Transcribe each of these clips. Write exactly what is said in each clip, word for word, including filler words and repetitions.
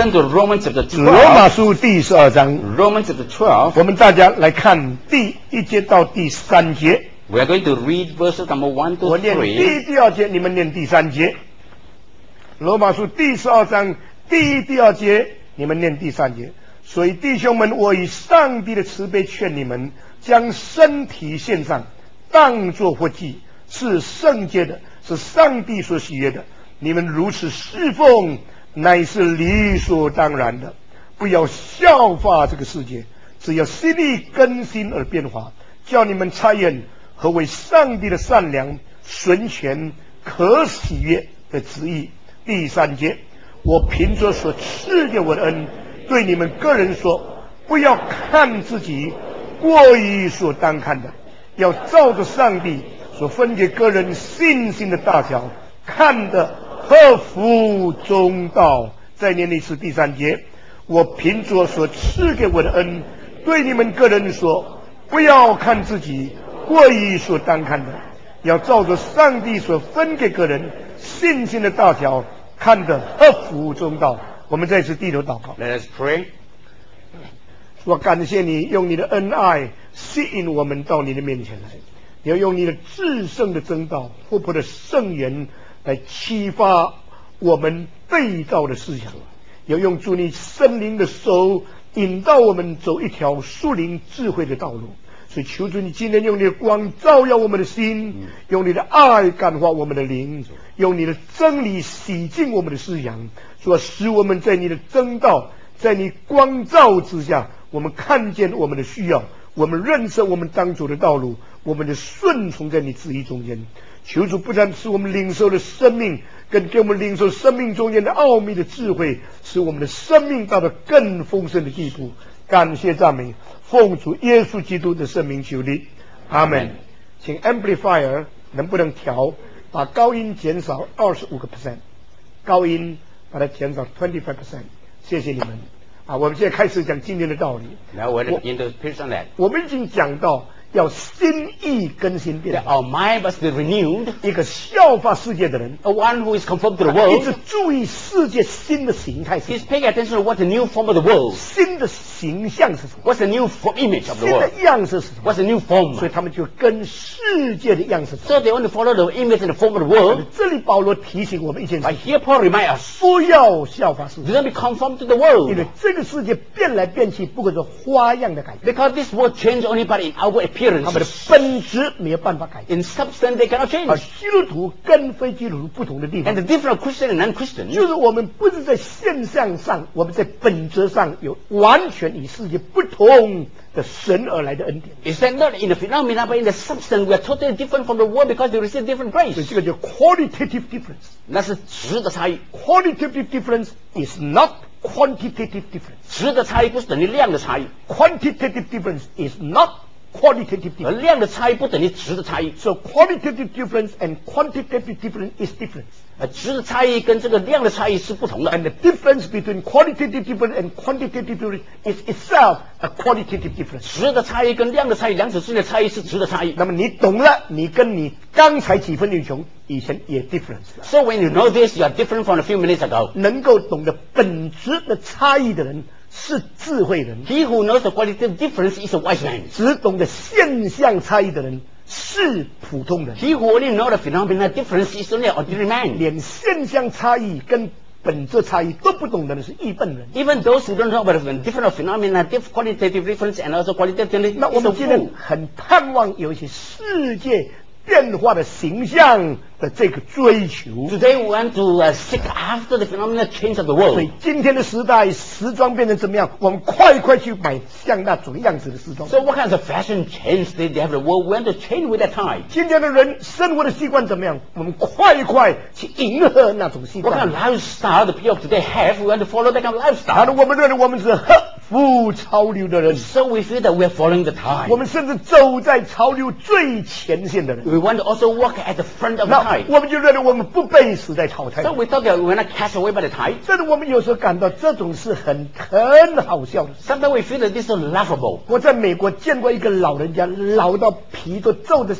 turn to Romans chapter 罗马 twelve. 书第十二章， Romans chapter twelve. 我们大家来看第一节到第三节。 We are going to read verses number one 我 to 念第 three. 一、第二节，你们念第三节。罗马书第十二章第一、第二节，你们念第三节。所以弟兄们，我以上帝的慈悲劝你们，将身体献上，当作活祭，是圣洁的，是上帝所喜悦的。你们如此侍奉，乃是理所当然的。不要效法这个世界，只要心意更新而变化，叫你们察验何为上帝的善良、纯全、可喜悦的旨意。第三节，我凭着所赐给我的恩，对你们个人说，不要看自己过于所当看的，要照着上帝所分给个人信心的大小，看得合乎中道。再念一次第三节，我凭着所赐给我的恩，对你们个人说，不要看自己过于所当看的，要照着上帝所分给个人信心的大小，看得合乎中道。我们再次低头祷告。 Let us pray. 我感谢你用你的恩爱吸引我们到你的面前来，你要用你的至圣的真道、活泼的圣言来启发我们被造的思想，要用主你圣灵的手引导我们走一条属灵智慧的道路。所以求主你今天用你的光照耀我们的心，用你的爱感化我们的灵，用你的真理洗净我们的思想，说使我们在你的真道，在你光照之下，我们看见我们的需要，我们认识我们当走的道路，我们的顺从在你旨意中间。求主不但使我们领受了生命，更给我们领受生命中间的奥秘的智慧，使我们的生命到了更丰盛的地步。感谢赞美，奉主耶稣基督的圣名求你，阿门。请 amplifier 能不能调，把高音减少二十五个 percent， 高音把它减少 twenty-five percent。谢谢你们。啊，我们现在开始讲今天的道理。 Now we're going to preach on that. 我们已经讲到要心意更新变 That 化， our mind must be renewed. 一个效法世界的人， A one who is conformed to the 一直 world 注意世界新的形态是什 is 么， paying attention to what the new form of the world. 新的形象是什么， What's the new form, image of the 新的 world? 样式是什么， What's the new 所 form? 以他们就跟世界的样式走。 So they want to follow the image and the form of the world. 这里保罗提醒我们一件 But 事： here Paul reminds us, 不要效法世 do 界， not be conformed to the 因 world. 为这个世界变来变去，不过是花样的改变， Because this world changes only by in outward 他们的 appearance. 本质没有办法改变。 In substance they cannot 而 change. 基督徒跟非基督徒不同的地 And 方 the，difference of Christian and non-Christian 就是我们不是在现象上，我们在本质上有完全与世界不同的神而来的恩典。 is that not in the phenomena but in the substance we are totally different from the world because we receive different 所以 grace. 这个叫 qualitative difference。 那是质的差异， Qualitative difference is not quantitative difference. 质的差异不是等于量的差异， Quantitative difference is not qualitative 而 difference. 量的差异不等于质的差异。 So qualitative difference and quantitative difference is difference. 呃，质的差异跟这个量的差异是不同的。 And the difference between qualitative difference and quantitative difference is itself a qualitative difference. 质的差异跟量的差异，两者之间的差异是质的差异。 那么你懂了，你跟你刚才几分英雄以前也 difference 了。 So when you know this, you are different from a few minutes ago. 能够懂得本质的差异的人是智慧人， He who knows the qualitative difference is a wise man. 只懂得现象差异的人是普通人。 He who only knows the phenomena difference is only an ordinary man. 连现象差异跟本质差异都不懂的人是异笨人。 Even those who don't know about the different phenomena, diff- qualitative difference and also qualitative 那我 is a 们今天 fool. 很盼望有一些世界变化的形象的这个追求。 Today we want to uh, seek after the phenomena change of the 所 world. 以今天的时代，时装变成怎么样？我们快快去买像那种样子的时装。 So what kinds of fashion change did they have the world? We want to change with that time. 今天的人生活的习惯怎么样？我们快快去迎合那种习 What kind 惯。 of lifestyle the people of today have? We want to follow that kind of 然 lifestyle. 后我们认为我们是合乎潮流的人， So we feel that we are following the time. 我们甚至走在潮流最前线的人。 We want to also walk at the front of the 那 tide. 我们就认为我们不被时代淘汰。 So we thought that we were not cast away by the tide. 但是我们有时候感到这种是很很好笑的事。 Sometimes we feel that this is so laughable. 我在美国见过一个老人家，老到皮都皱得像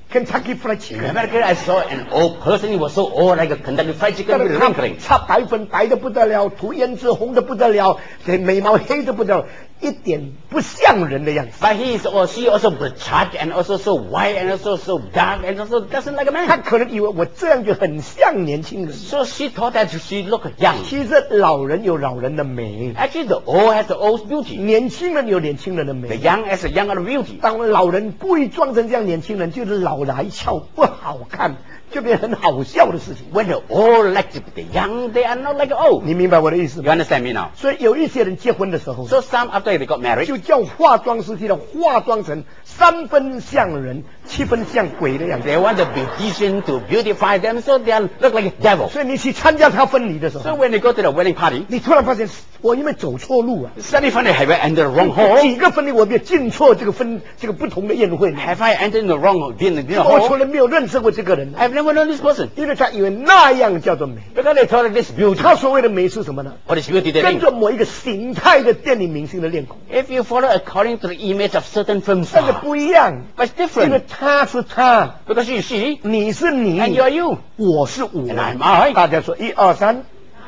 Kentucky Fried In Chicken。 America, I saw an old person. He was so old, like a Kentucky Fried Chicken 但 with 是他 wrinkling. 擦白粉白的不得了，涂胭脂红的不得了，这眉毛黑的不得了，一点不像人的样子。 But he is, or she also bloodshot and also so white and also so dark and also doesn't like a 他 man. 可能以为我这样就很像年轻人。 So she thought that she looked young. 其实老人有老人的美， Actually, the old has the old beauty. 年轻人有年轻人的 The 美。 young has the young of beauty. 当老人故意装成这样年轻人，就是老来俏不好看，就变成很好笑的事情。 When the old like to be the young, they are not like the old. 你明白我的意思 You 吗？ understand me now? 所以有一些人结婚的时候， So some after they got married, 就叫化妆师替他化妆成三分像人，七分像鬼的样子。 they want the beautician to beautify them so they are, look like a devil. 所以你去参加他婚礼的时 So 候， when they go to the wedding party, 你突然发现我因为走错路啊， suddenly find they have I entered the wrong hall. 几个婚礼我没有进错这个分这个不同的宴会， Have I entered in the wrong dinner, dinner 我从 hall? 来没有认识过这个人， I've never known this person. 因为他以为那样叫做美。 Because they thought this beauty. 他所谓的美是什么呢？ What is beauty they 跟 think? 着某一个形态的电影明星的脸孔， If you follow according to the image of certain film 但是 star, 不一样， but it's 因为 different. 他是他， Because you see, 你是你， and you are you. 我是我 And I'm I. 大家说一二三，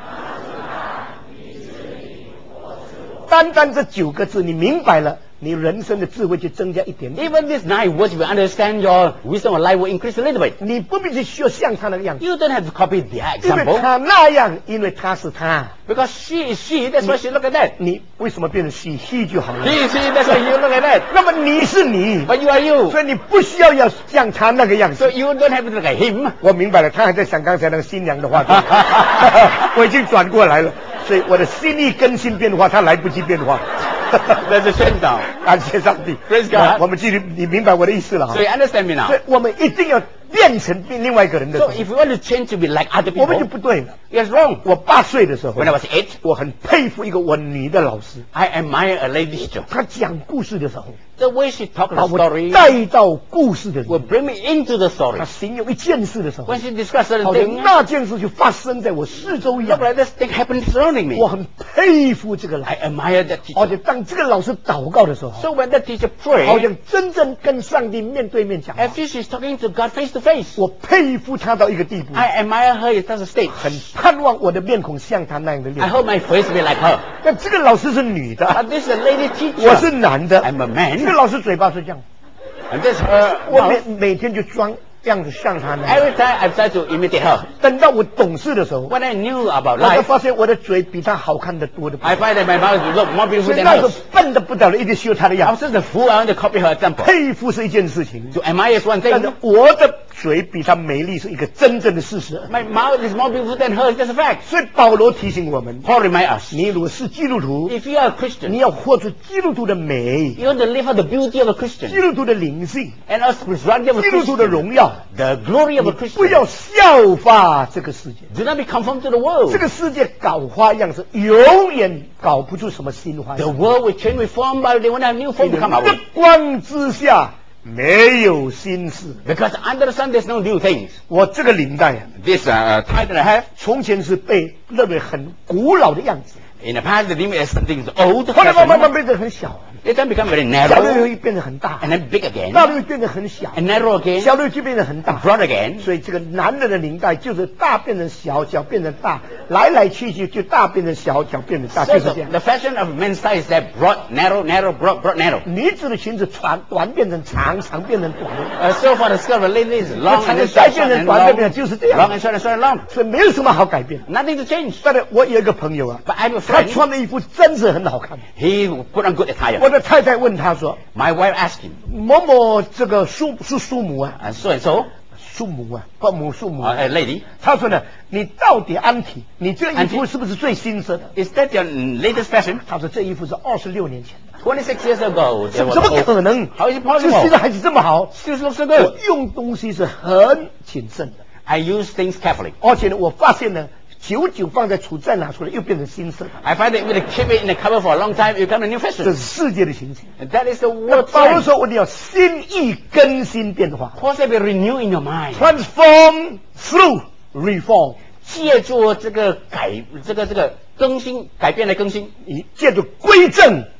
单单这九个字，你明白了，你人生的智慧就增加一点点。 Even these nine words, if you understand, your wisdom of life will increase a little bit. 你不必去需要像他那个样子， You don't have to copy their 因为 example. 他那样，因为他是他。 Because she is she, that's why she look at that. 你为什么变成西西就好了？ He is he, that's why you look at that. 那么你是你， But you are you. 所以你不需要要像他那个样 So 子。 you don't have to look at him. 我明白了，他还在想刚才那个新娘的话，我已经转过来了，所以我的心意更新变化，他来不及变化。 There's a change now. 感谢上帝 Praise God 我们继续，你明白我的意思了哈 So？you understand me 所以 now? 我们一定要变成另外一个人的时 So 候， if you want to change to be like other 我们就 people, 不对了。 it's wrong. 我八岁的时候 When I was eight, 我很佩服一个我女的老师， I admire a lady teacher. 她讲故事的时候， The way she talked 把 the 我 story 带到故事的里 will 面。 bring me into the 她 story. 形容一件事的时候， When she describes certain 好像 things, 那件事就发生在我四周一 look 样。 like this thing happened surrounding 我 me. 很佩服这个老 I 师， admire that 而 teacher. 且当这个老师祷告的时候， So when that teacher 好 prays, 像真正跟上帝面对面讲话 as。if she's talking to God face to face. 我佩服他到一个地步， I admire her in such a state. 很盼望我的面孔像他那样的 I 脸孔。 hope my face will be like her. 但这个老师是女的， But this is a lady 我是 teacher. 男的。 I'm a 这个 man. 老师嘴巴是这样， And this her 我每 mouth. 每天就装样子像他那样。 Every time I try to imitate her. 等到我懂事的时候， When I knew about 我才 life, 发现我的嘴比他好看的多的不 I 得了。 find that my mouth look more beautiful 所以 than 那时候 hers. 笨的不得了，一直修他的 I 样 was 子。 just a fool. I want to copy her example. 佩服是一件事情， To admire is one 但是 thing. 我的嘴比他美丽是一个真正的事实。 My mouth is more beautiful than hers. That's a fact. 所以保罗提醒我们， Paul remind us. 你如果是基督徒， If you are a 你 Christian, 要活出基督徒的美， you want to live out the beauty of a 基 Christian 督徒的灵性， and a spirituality of a 基督徒的 Christian. 荣耀。 The glory of 你 a 不要 Christian. 效法这个世界， Do not be conformed to the world. 这个世界搞花样是永远搞不出什么新花 The 样。 world will change, will form, but they won't have new form to come 日 out. 光之下没有新事。 Because under the sun, there's no new things. 我这个领带啊， This uh, tie that I have, 从前是被认为很古老的样子， in the past, the limit is something is old. 后来慢慢慢 fashion. 变得很小， It then become very 小的又 narrow 变得很大， and then big again 大的又变得很小， and narrow again 小的就变得很大。 broad again. 所以这个男人的领带就是大变成小，小变成大，来来去去就大变成小，小变成大， So 就是这 the, 样。 the fashion of men's style is that broad, narrow, narrow, broad, broad, narrow. 女子的裙子短短变成长，长变成短， Uh, so for the skirt of a lady is long and then 再 short, 变 short 成 and 短，再 long. 变成就是这样。 Long and short and short and long. 所以没有什么好改变。 Nothing to change. 但是我有一个朋友啊， But I have a 他 friend. 穿的衣服真是很好看。 He put on good 我 attire. 的太太问他说 My wife asked him, 某某这个叔是叔母啊， uh, so and so, 叔母啊，父母叔母 uh, a lady, 他说呢，你到底安体，你这个衣服是不是最新色的？ is that your latest fashion? 他说这衣服是二十六年前的， twenty-six years ago, 怎 there 么 was 怎么 old- 可能？ How is it 这现在 possible? 还是这么好？ Still looks so 我 good. 用东西是很谨慎的， I use things carefully. 而且呢，我发现呢，久久放在橱再拿出来又变成新色的， I find that if you keep it in the cupboard for a long time, it becomes a new 这 fashion. 是世界的情形。 And that is the 那 word 保罗 trend. 说，我们要心意更新变化 Paul said, be renewed in your mind. ，transform through reform， 借助这个改，这个这个更新，改变的更新， 以借助归正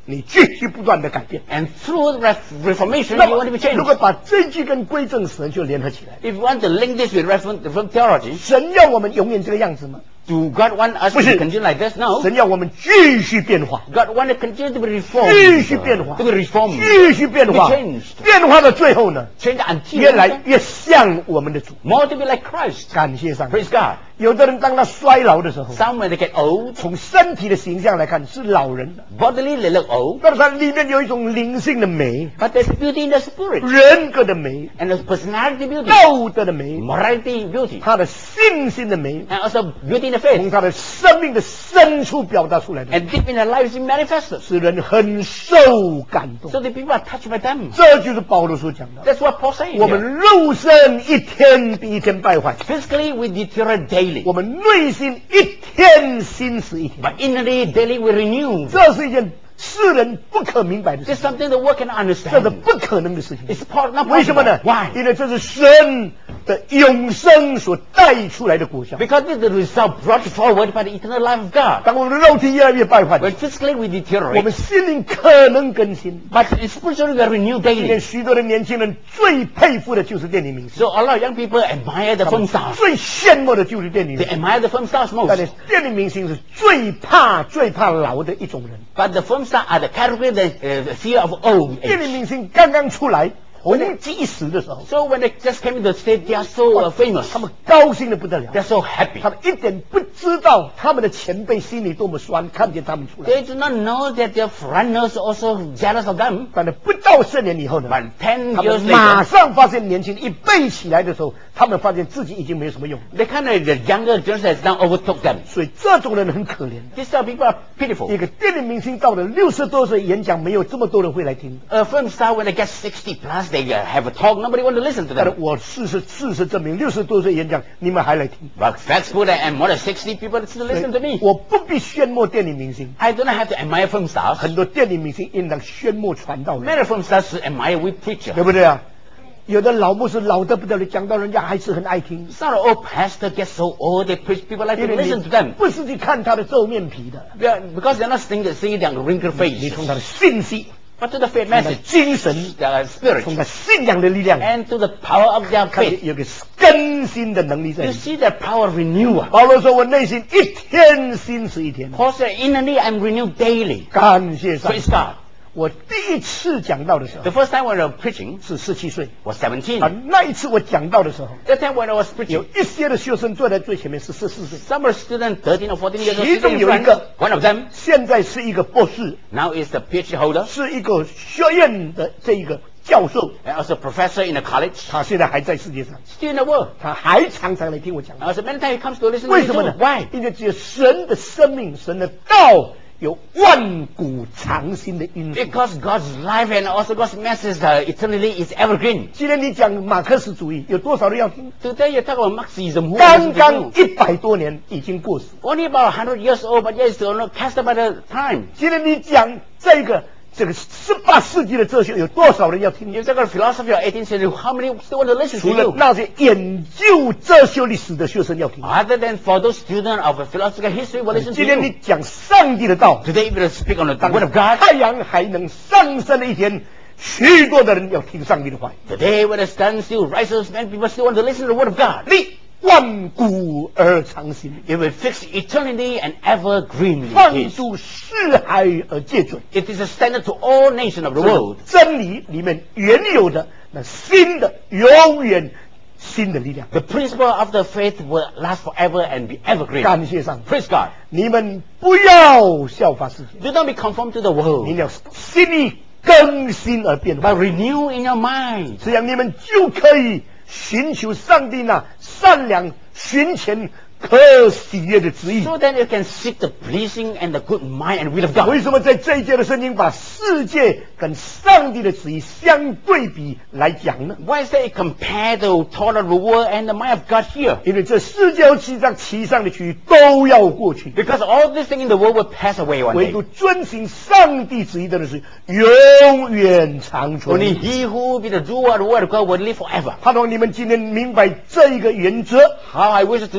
你继续不断的改变。 And through the Reformation, 那 you 么 want to be changed. 如果把这句跟归正神就联合起来， If you want to link this with Reformed Reformed theology, 神要我们永远这个样子吗？ do God want us 不 to 是。 continue like this? No. 神要我们继续变化， God want to continue to be reformed. 继续变化， To be reformed. 继续变化 To be changed. 变化到最后呢， Change until 越来越像我们的主。 more to be like Christ. 感谢上帝。 Praise God. 有的人当他衰老的时候， Some when they get old, 从身体的形象来看是老人的， bodily they look old, 但是它里面有一种灵性的美， but there's beauty in the spirit 人格的美， and there's personality beauty, 道德的美， morality beauty, 他的信心的美， and also beauty in the 从 faith. 他的生命的深处表达出来的， And deep in their lives it manifested. 使人很受感动。 So the people are touched by them. 这就是保罗所讲的。 That's what Paul saying 我 here. 们肉身一天比一天败坏， Physically we deteriorate daily, 我们内心一天心死一天， but inwardly daily we renew. 这是一件世人不可明白的事 This is something the world cannot 这是 understand. 不可能的事情。 It's part not 为什么 possible. 呢 Why? 因为这是神的永生所带出来的果效。 Because this is the result brought forward by the eternal life of God. 当我们的肉体越来越败坏， When physically we 我 deteriorate, 们心灵可能更新。 but spiritually we are renewed 今天 daily. 许多的年轻人最佩服的就是电影明星， So a lot of young people admire the 他 film 们 stars. 最羡慕的就是电影 They 明星。 admire the film stars 但 most. 是电影明星是最怕最怕老的一种人。 But the film stars are the category that uh, the fear of old 电影 age. 明星刚刚出来红极一时的时候， So when they just came into the state, they are so uh, famous. 他们高兴的不得了， They're so happy. 他们一点不知道他们的前辈心里多么酸，看见他们出来。 They do not know that their runners are also jealous of them. 但是不到四年以后呢， But ten 他 years 们马 later, 上发现年轻人一背起来的时候，他们发现自己已经没有什么用， they kind of the younger generation has now overtook them. 所以这种人很可怜。 These are people are 一 pitiful. 个电影明星到了六十多岁演讲，没有这么多人会来听。 A film star when they get sixty plus, they uh, have a talk. Nobody want to listen to 但是 them. 我事实事实证明，六十多岁演讲，你们还来听。 But facts put and more than sixty people still listen to me. 我不必炫目电影明星， I do not have to admire film stars. 很多电影明星应当炫目传道人， Many film stars admire we 对 preacher. 不对啊？有的老牧师老得不得了，讲到人家还是很爱听， Some of the old pastor get so old, they preach people like to 因为 listen 你 to them. 不是去看他的皱面皮的， Yeah, because they're not seeing, seeing their wrinkled 你 face, 从他的信息、 but to the faith 从他的 message, 精神、 their spirit, 从他信仰的力量， and to the power of their 看 faith. 有个更新的能力在 You 里面。 see the power of renewal. 保罗说：“我内心一天心死一天。 Paul said, inwardly I'm renewed daily. ” 感谢上帝 Praise！God. 我第一次讲到的时 The 候 first time when I was preaching 是十七岁 was seventeen. 啊，那一次我讲到的时候， That time when I was 有 preaching, 一些的学生坐在最前面是十四岁， some of the students, thirteen or fourteen years old, 其中 sitting in 有一 front. 个 One of them 现在是一个博士， now is the PhD holder 是一个学院的这一个教授， and also professor in a college, 他现在还在世界上， still in the world. 他还常常来听我讲。 Uh, so many times he comes to listen to 为 me 什么 too. 呢 Why? 因为只有神的生命、神的道有万古长新的因素。 Because God's life and also God's message uh, eternally is evergreen. 今天你讲马克思主义，有多少人要听？ Today you talk about Marxism. Who 刚 listens 刚 to you? 一百多年已经过时。 Only about one hundred years old, but yet it's still not cast by the time. 今天你讲这个这个十八世纪的哲学，有多少人要听？ You talk about philosophy of eighteenth century, how many still want to listen 除 to 了 you? 那些研究哲学历史的学生要听。 Other than for those students of philosophical history will listen to 今天你 you. 讲上帝的道， Today we will speak on the 当 word of God. 太阳还能上升的一天，许多的人要听上帝的话。 Today when the sun still rises, many people still want to listen to the word of God. 你万古而长新， It will fix eternity and evergreen. 放 It is. 诸四海而皆准。 It is a standard to all nations of the world. 真理里面原有的那新的永远新的力量。 The principle of the faith will last forever and be evergreen. 感谢上帝， Praise God. 你们不要效法世界， Do not be conformed to the 你 world, 要心意更新而变化， but renew in your mind. 这样你们就可以寻求上帝那善良、寻前、可喜悦的旨意。 So that you can seek the pleasing and the good mind and will of God. 为什么在这一届的圣经把世界跟上帝的旨意相对比来讲呢？ Why is that compare the thought of the world and the mind of God here? 因为这世界和其上其上的区域都要过去， Because all these things in the world will pass away one 唯 day. 独遵行上帝旨意的人是永远长存。 Only he who be the doer of the word of God will live forever. 盼望你们今天明白这一个原则， How I wish that today you know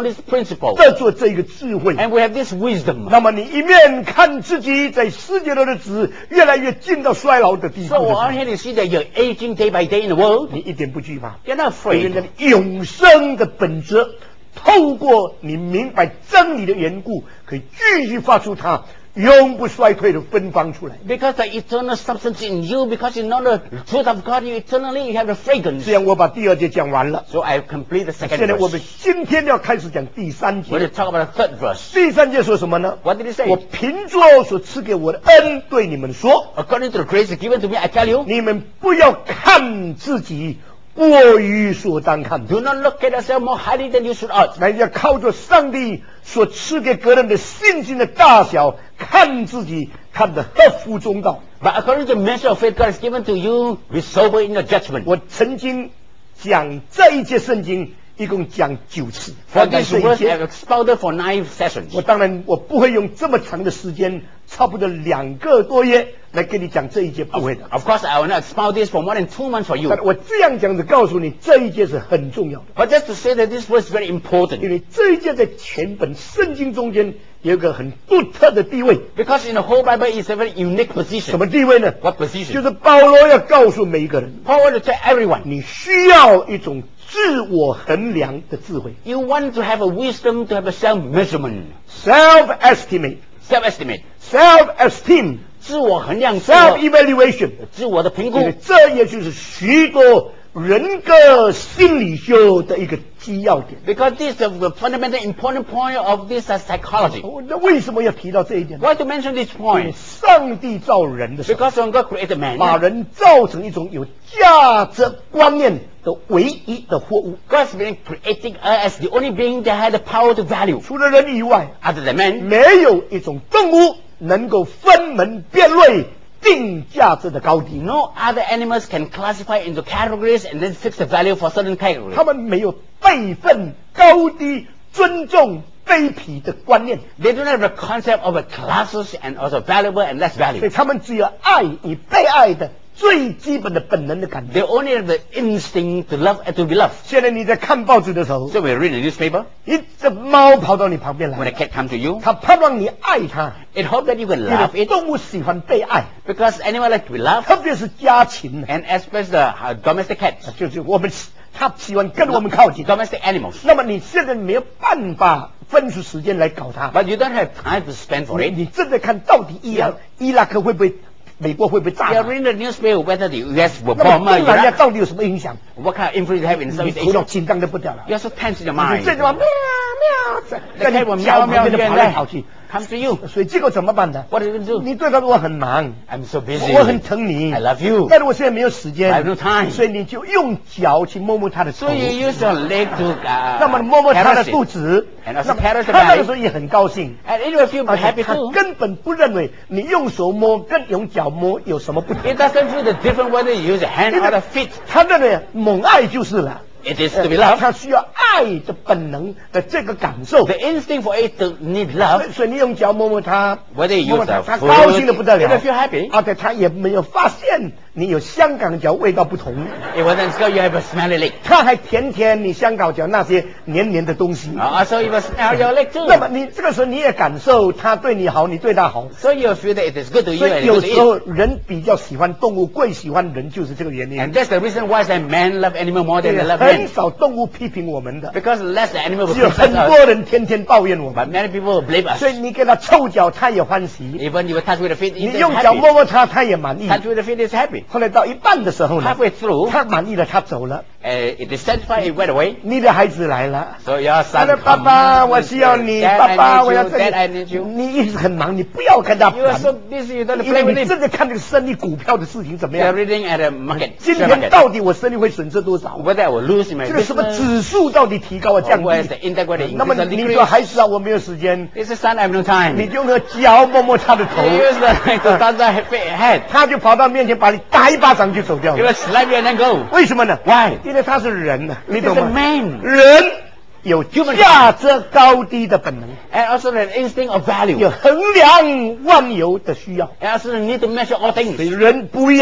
this principle. 得做这个智慧。 And we have this wisdom. 那么你一面看自己在世界的日子越来越进到衰老的地步 So 的时 on 候， here you see that you're aging day by day in the world. 你一点不惧怕， You're not 因为那 afraid. 个永生的本质，透过你明白真理的缘故，可以继续发出它永不衰退的芬芳出来。 Because the eternal substance in you, because you know the truth of God, you eternally you have the fragrance. 这样我把第二节讲完了， So I complete the second 现在我们 verse. 今天要开始讲第三 We're 节。 going to talk about the third verse. 第三节说什么呢？ What did he say? 我凭着所赐给我的恩对你们说， According to the grace given to me, I tell you, 你们不要看自己过于所当看的， do not look at yourself more highly than you should ought. 乃要靠着上帝所赐给个人的信心的大小，看自己看得合乎中道。 But according to the measure of faith God has given to you, be sober in your judgment. 我曾经讲这一节圣经，一共讲九次。 For this 这一 verse, 节 I've expounded for nine sessions. 我当然我不会用这么长的时间，差不多两个多月来跟你讲这一节，不会的。 Of course, I will not expound this for more than two months for you. 但我这样讲，只告诉你这一节是很重要的， But just to say that this verse is very 因 important. 为这一节在全本圣经中间有一个很独特的地位。 Because in the whole Bible, it's a very unique 什 position. 么地位呢？ What 就 position? 是保罗要告诉每一个人， Paul wanted to tell everyone, 你需要一种自我衡量的智慧 you want to have a wisdom to have a self-measurement, ，self-estimate、 self-estimate, self-esteem、 自我衡量、自我 self-evaluation， 自我的评估因为。这也就是许多人格心理学的一个基要点。 Because this is the fundamental important point of this uh, psychology. 哦那为什么要提到这一点呢？ Why to mention this 因为 point? 上帝造人的时候， Because when God created 把 man, 人造成一种有价值观念的唯一的货物， God's been creating us as the only being that had the power to value. 除了人以外， Other than man, 没有一种动物能够分门别类定价值的高低。 no other animals can classify into categories and then fix the value for certain 他 categories. 们没有辈分、高低、尊重、卑鄙的观念， They don't have the concept of a classes and also valuable and less 所以 value. 他们只有爱与被爱的最基本的本能的感觉。 They only have the instinct to love and to be loved. 现在你在看报纸的时候， So when you read the newspaper, 一只猫跑到你旁边 when a 来， cat comes to you, 它盼望你爱它， it hopes that you can 因 love 为 it 动物喜欢被爱， because animals like to be loved, 特别是家禽呢， and especially the uh, domestic cats, 就是我们它喜欢跟我们靠近。 domestic animals. 那么你现在没有办法分出时间来搞它， But you don't have time to spend for 你 it. 你正在看到底伊朗伊拉克会不会美国会不会炸 You are 它？ reading the newspaper whether the U S will 那么 bomb 东南亚 Iraq. 到底有什么影响？ What kind of influence it have in 你 Southeast 头脑 Asia? 紧张的不得了。 You're so tense in your 你 mind. 这地方喵喵，在 The 在 cat 你 will 脚 meow 旁 meow 边的 here 跑 and 来跑去。 there. Comes to you. 所以这个怎么办呢？ What are you going to do? 你对他说我很忙， I'm so busy. 我很疼你 I love you. 但是我现在没有时 I 间 have no time. 所以你就用脚去摸摸他的头 So，you use your leg to 那么 uh, 摸摸他的 caress 肚 it. 子， And 那 also 么 caress the 他那个 belly. 时候也很高兴， And it will feel 而且 happy 他 too. 根本不认为你用手摸跟用脚摸有什么不同， It doesn't feel the difference whether you use a hand 因 or 为 a feet. 他认为猛爱就是了。 It is to be 呃 loved. 他需要爱的本能的这个感受 The，instinct for it to need 所 love, 以所以你用脚摸摸他， whether you 摸摸 use 他， a 他 foot, 高兴的不得 it will 了， feel happy. 而且他也没有发现你有香港脚味道不同， It wasn't so you have a smelly leg. 他还舔舔你香港脚那些黏黏的东西。 Uh, also, you will smell your leg 那么 too. 你这个时候你也感受他对你好，你对他好。 So you feel that it is good to you 所 and 以 it's 有 good to 时 eat. 候人比较喜欢动物，贵喜欢人，就是这个原因 And。that's the reason why that men love animal more than they love 很 men. 少动物批评我们的， Because less the animal will 只有 criticize 很 us. 多人天天抱怨我 But 们。 many people will blame us. 所以你给他臭脚，他也欢喜； Even you will touch with the feet, 你 he's 用脚 happy. 摸摸他，他也满意。 Touch with the feet is happy. 后来到一半的时候呢， Halfway through, 他满意了，他走了。 uh, it is satisfied, it went away. 你的孩子来了， So your 他 son 说：“爸 comes. 爸，我需要你， Dad, 爸爸， I 我 need 要 you. 这 Dad, I 里。 need you. 你一直很忙，你不要跟他 You are 烦， so busy, you don't 因为 play with 你 him. 正在看这个生意股票的事情怎么 You are 样。 reading at a market, 今 share 天 market. 到底我生意会损失多少？ Whether I will lose in my 这个什么 business, 指数到底提高啊降 or where is the 低？ index whether it 那么 increase or 你说 decrease. 孩子啊，我没有时间， It's a son, I have no time. 你就那脚摸摸他的头 You，use the leg to touch the head. 他就跑到面前把你打一巴掌就走掉 You 了。 will slap you and then go. 为什么呢？ Why? 因为他是人呐，你 He's 懂 a 吗？ man. 人有价值高低的本能， And also the instinct of 有 value. 衡量万有的需要， And also the need to measure all 所以 things. 人不一样的。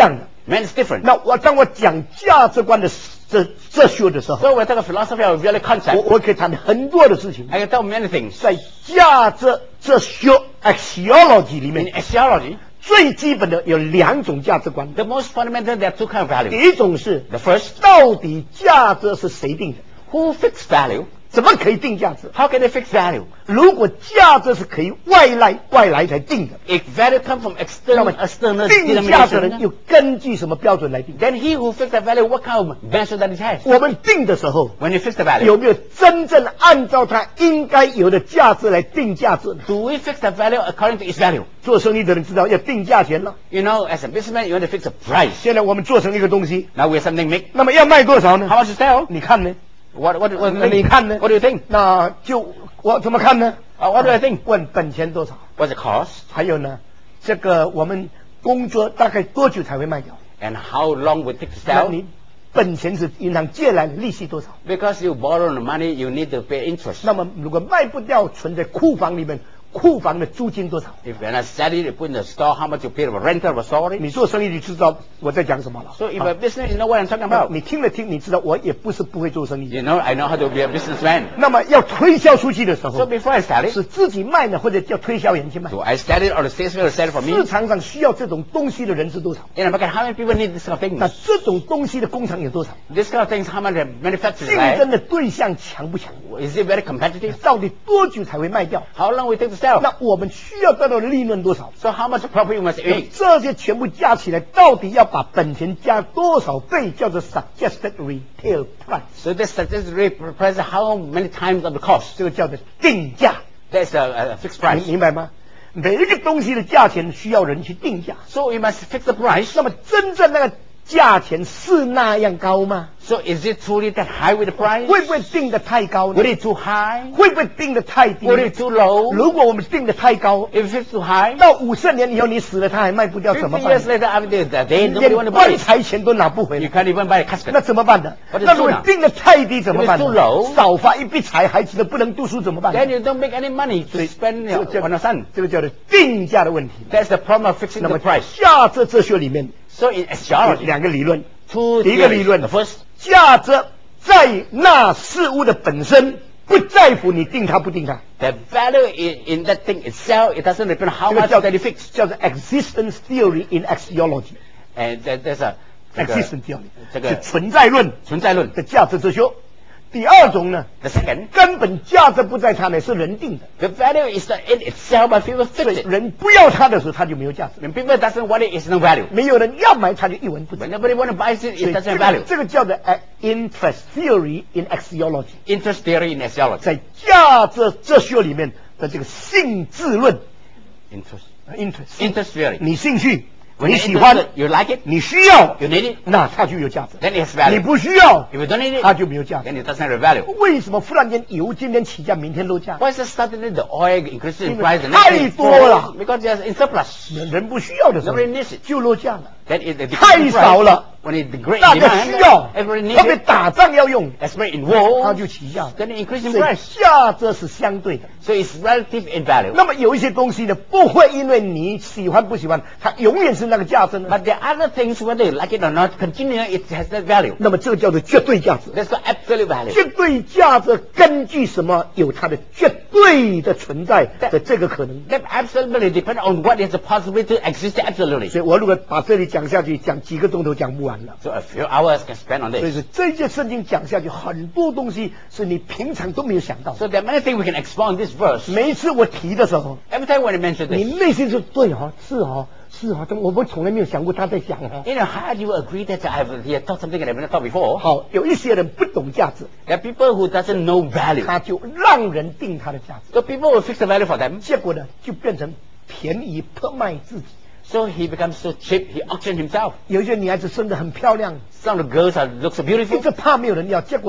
Man is different. 那我当我讲价值观的这哲学的时候， So when we talk of philosophy or value 我 concept, 我可以谈很多的事情。 I can tell many things. 在价值哲学 axiology 里 In 面， axiology, 最基本的有两种价值观。 the most fundamental, there are two kinds of 第 value. 一种是 The first, 到底价值是谁定的？ who fixed value? 怎么可以定价值？ How can they fix value? 如果价值是可以外来外来才定的， If value comes from 那 external, 么 external 定价的人 denomination, 又根据什么标准来定？ then he who fixed that value, what kind of measure that it has? 我们定的时候 When you fix the value, 有没有真正按照它应该有的价值来定价值呢？ do we fix the value according to its value? 做生意的人知道要定价钱了。 You know, as a businessman, you want to fix a price. 现在我们做成一个东西， Now we have something make. 那么要卖多少呢？ How much to sell? 你看呢？ What, what, what, 那你看呢？ what do you think? 那就我怎么看呢？ Uh, what do I think? 问本钱多少？ What's the cost? 还有呢，这个我们工作大概多久才会卖掉？ And how long will it take to 那 sell? 你本钱是银行借来的，利息多少？ Because you borrow the money, you need to pay interest. 那么如果卖不掉，存在库房里面，库房的租金多少？ If you're not steady, you put in the store, how much you pay the rental of a store? 你做生意，你知道我在讲什么了。 So if 好 a business, you know what I'm talking 那 about. 你听了听，你知道我也不是不会做生意。 You know, I know how to be a businessman. 那么要推销出去的时 So 候， before I sell it, 是自己卖呢，或者叫推销员去卖？ do I sell it or the salesman will sell it for 市 me? 场上需要这种东西的人是多少？ In the market, how many people need this kind of 那 things? 这种东西的工厂有多少？ This kind of things, how many manufacturers 竞 have? 争的对象强不强？ Is it very competitive? 到底多久才会卖掉？ How long will it take to sell? 那我们需要得到的利润多少？ So how much profit you must earn? 这些全部加起来，到底要把本钱加多少倍，叫做 suggested retail price， So this suggested rate price, how many times of the cost? 这个叫做定价， That's a, a fixed 明 price. 明白吗？每一个东西的价钱需要人去定价， So we must fix the price. 那么真正那个价钱是那样高吗？ So is it truly that high with the price? 会不会定的太高呢 Will？it too high? 会不会定的太低 Will it too low? 如果我们定的太高， If it's too high, 到五十年以后你死了，他还卖不掉，怎么 fifty 办 years？later after that day, nobody want 连 to buy 棺 it. 材钱都拿不回 You 来， can't even buy a casket. 那怎么办呢？ What is 那如果 too now? 定的太低怎么办 If it's 呢 too low? 少发一笔财，孩子都不能读书怎么办呢？ Then you don't make any money to spend 这个叫 on a son. 这个叫做定价的问题。 That's the problem of fixing 那 the 么 price. 价值哲学里面 So in 有 astrology, 两个理论， two 第一个理 theories. 论 The first, 价值在于那事物的本身，不在乎你定它不定它。 the value in, in that thing itself, it doesn't depend on how 这个 much 叫 that you fix. 叫做 existence theory in axiology。 And there- there's a 这个 existence theory 这个是存在论存在论。 的价值哲学。第二种呢， The second, 根本价值不在它呢，是人定的。 the value is not in itself, but people fix it. 人不要它的时候，它就没有价值； When people doesn't want it, it's no value. 没有人要买，它就一文不值 When。nobody want to buy it, 所 it 以 doesn't 这 have 个 value. 这个叫做 uh, interest theory in axiology， Interest theory in axiology. 在价值哲学里面的这个性质论 Interest. 呃 interest Interest theory. 你兴趣， When 你 you're 喜欢 interested,，you like it, 你需要， you need it, 那它就有价值； then it has 你 value. 不需要， If you don't need 它 it, 就没有价值。 then it doesn't have value. 为什么忽然间油今天起价，明天落价？ Why is it suddenly the oil increases in 因为 price and 太 then it 多了。 falls? Because there's in surplus. 人不需要的时候 Nobody needs it. 就落价了。 Then it decreases 太 in 少 price. 了， When it degrades 大 in 家需 demand, 要， everybody 特 needs 别 it, 打仗要用， especially in 它 war, 就起价了。 then it increases in 所以 price. 价值是相对的。 So it's relative in value. 那么有一些东西呢，不会因为你喜欢不喜欢，它永远是那个价值呢。 But there are other things, whether you like it or not, continue, it has that value. 那么这个叫做绝对价值。 That's the absolute value. 绝对价值根据什么有它的绝对的存在的这个可能？ That absolutely depends on what is the possibility to exist absolutely. 所以我如果把这里讲下去，讲几个钟头讲不完了。 So a few hours can spend on 所以 this. 是这件圣经讲下去，很多东西是你平常都没有想到的。 So there are many things we can expound in this verse. 每一次我提的时候， Every time when I mention 你 this, 内心说对哦，是哦，是哦，但我们从来没有想过他在想哦。 in your heart you will agree that I have he had thought something that I've never thought before. 好，有一些人不懂价值， There are people who doesn't know value. 他就让人定他的价值， So people will fix the value for them. 结果呢，就变成便宜特卖自己。 So he becomes so cheap, he auctioned himself. 有一些女孩子生得很漂亮， Some of the girls are look so 一 beautiful. 直怕没有人要，结果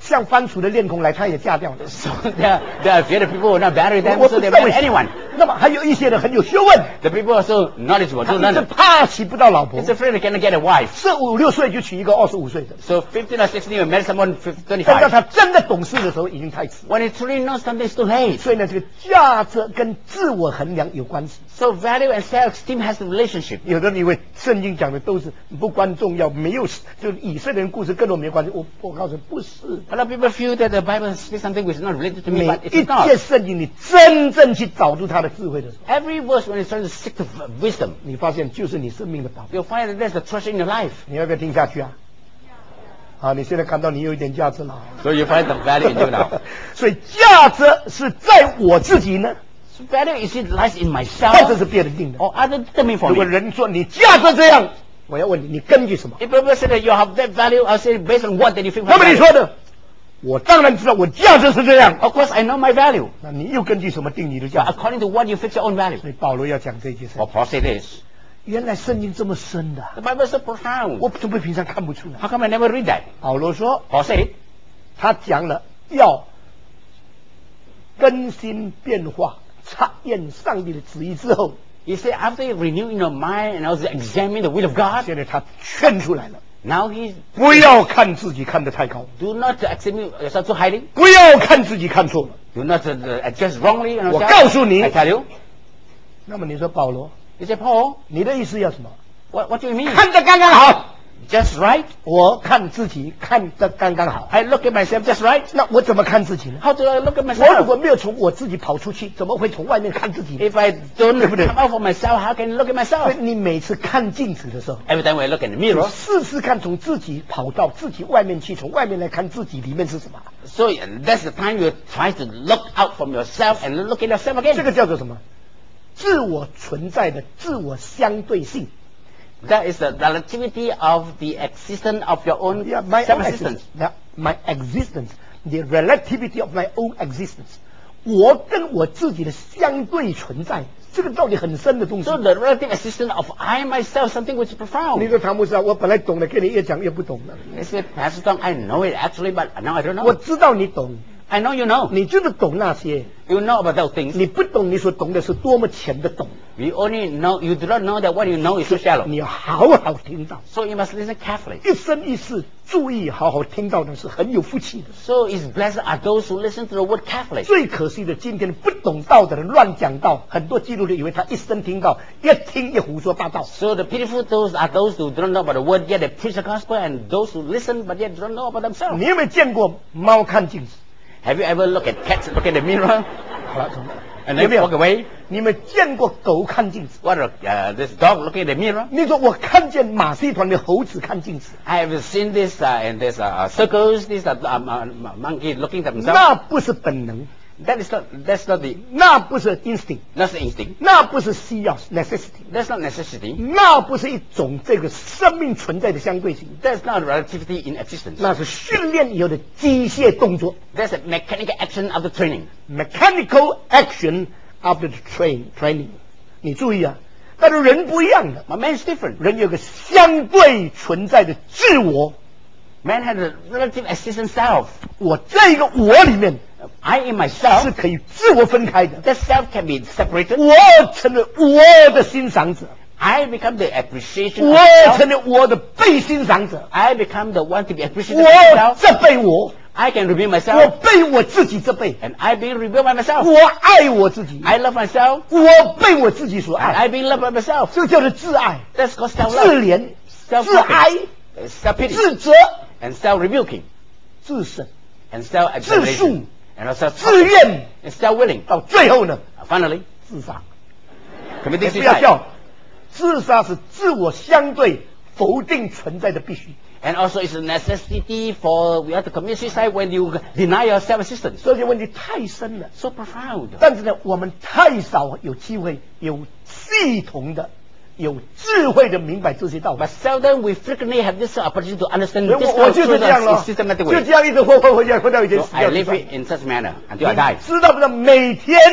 像番薯的恋孔来，她也嫁掉了。 So there, there are very people who are not married them, 我 so 不 they 知道为 marry 什么 anyone. 那么还有一些人很有学问， The people are so knowledgeable, 他 so 一直 learned. 怕娶不到老婆 He's，afraid he cannot get a wife. 是五六岁就娶一个二十五岁的， So fifteen or sixteen, he married someone 等到 twenty-five. 他真的懂事的时候，已经太迟。 When he truly knows something, it's too late. 所以呢，这个价值跟自我衡量有关系。 So value and self-esteem has a relationship. 有的人以为圣经讲的都是不关重要，没有就是以色列人故事跟我没有关系。我我告诉你，不是。 A lot of people feel that the Bible speaks something which is not related to me, 每 but 一 it's not. 节圣经，你真正去找出它的智慧的时候， Every verse, when it's trying to seek the wisdom, 你发现就是你生命的宝贝。 you'll find that there's a treasure in your life. 你要不要听下去啊？好，你现在感到你有一点价值了。 So you find the value in you now. 所以价值是在我自己呢， So value is it lies in 或者 myself 是别人定的。 or other determined for 如果 me. 人说你价值这样，我要问你，你根据什么？ If people say that you have that value, I'll say based on what that you feel. 那么你说的，我当然知道我价值是这样。 Of course, I know my value. 那你又根据什么定你的 But 价值？ according to what you fix your own value. 所以保罗要讲这件事。 Well, Paul said this. 原来圣经这么深的， The Bible is so profound. 我怎么平常看不出来？ How come I never read that? 保罗说， Paul said, 他讲了要更新变化、查验上帝的旨意之后， he said, after you renew in your mind and also examine the will of God, 现在他劝出来了， now he 不要看自己看得太高， do not examine yourself too highly. 不要看自己看错了。 Do not uh, adjust wrongly on 我 yourself. 告诉你 I tell you. 那么你说保罗， You say, Paul, 你的意思要什么？ what, what do you mean? 看得刚刚好， Just right? 我看自己看得刚刚好。 I look at myself just right? 那我怎么看自己呢？ How do I look at 我如 myself? 果没有从我自己跑出去，怎么会从外面看自己呢？ If I don't come out for myself, how can I look at 所 myself? 以你每次看镜子的时候， Every time I look in the 你 mirror, 试试看从自己跑到自己外面去，从外面来看自己里面是什么。 so that's the time you try to look out from yourself and look at yourself 这 again. 个叫做什么？自我存在的自我相对性。 That is the relativity of the existence of your own Yeah, my own self-existence. existence. Yeah, my existence, the relativity of my own existence. 我跟我自己的相对存在，这个道理很深的东西 So。the relative existence of I myself, something which is 你 profound. 说唐牧师啊，我本来懂的，跟你越讲越不懂了。 I said, Pastor Tong, I know it actually, but now I don't 我 know. 知道你懂， I know you know. 你就是懂那些， You know about those things. 你不懂你所懂的是多么浅的懂。 We only know, you do not know that what you know is so shallow. 你要好好听到， So you must listen carefully. 一生一世注意好好听到的是很有福气的。 So it's blessed are those who listen to the word carefully. 最可惜的，今天不懂道的人乱讲道，很多基督徒以为他一生听到，越听越胡说八道。 So the pitiful those are those who don't know about the word yet they preach the gospel, and those who listen but yet don't know about themselves. 你有没有见过猫看镜子？ Have you ever looked at cats look at the mirror 好了，从来 and 有 then 没有 walk away? 你们见过狗看镜子？ What uh, this dog looking at the mirror? 你说我看见马戏团的猴子看镜子， I have seen this uh, in this uh, circles. These are um, uh, monkey looking at themselves. 那不是本能， That is not that's not the 那不是 instinct， that's the instinct. 那不是需要 necessity， That's not necessity. 那不是一种这个生命存在的相对性， That's not relativity in existence. 那是训练以后的机械动作 That's a mechanical action of the training. ，mechanical action after the train training。你注意啊，但是人不一样的， But man is different. 人有个相对存在的自我， Man has a relative existence self. 我这个我里面 I in 是 myself, 可以自我分开的， that self can be separated. 我成为我的欣赏者， I become the appreciation 我 of 成 self. 为我的被欣赏者， I become the one to be appreciated 我 of myself. 这被我， I can reveal 我 myself, 被我自己这被， and I being revealed by myself. 我爱我自己， I love myself, 我被我自己所 and 爱， I being loved by myself. 这叫做自爱、 That's called 自 self-love, 怜、 self 自哀、 self-pity, 自责、 and self-rebuking, 自省、 and 自 self-examination, 述、 and also 自愿， and self-willing. 到最后呢， Finally, 自杀。 committing 不要 suicide. 笑，自杀是自我相对否定存在的必须。 And also it's a necessity for, we have to commit suicide when you deny your self-existence. 这些问题太深了， So profound. 但是呢，我们太少有机会有系统的、有智慧的明白这些道理 But。seldom we frequently have this opportunity to understand 我 this 我 kind of 就是这样 truth 了， in systematic 就这 way. 样一直活活活下活到以前 So 死 I 掉。 live it in such manner until I die. 知道不知道？每天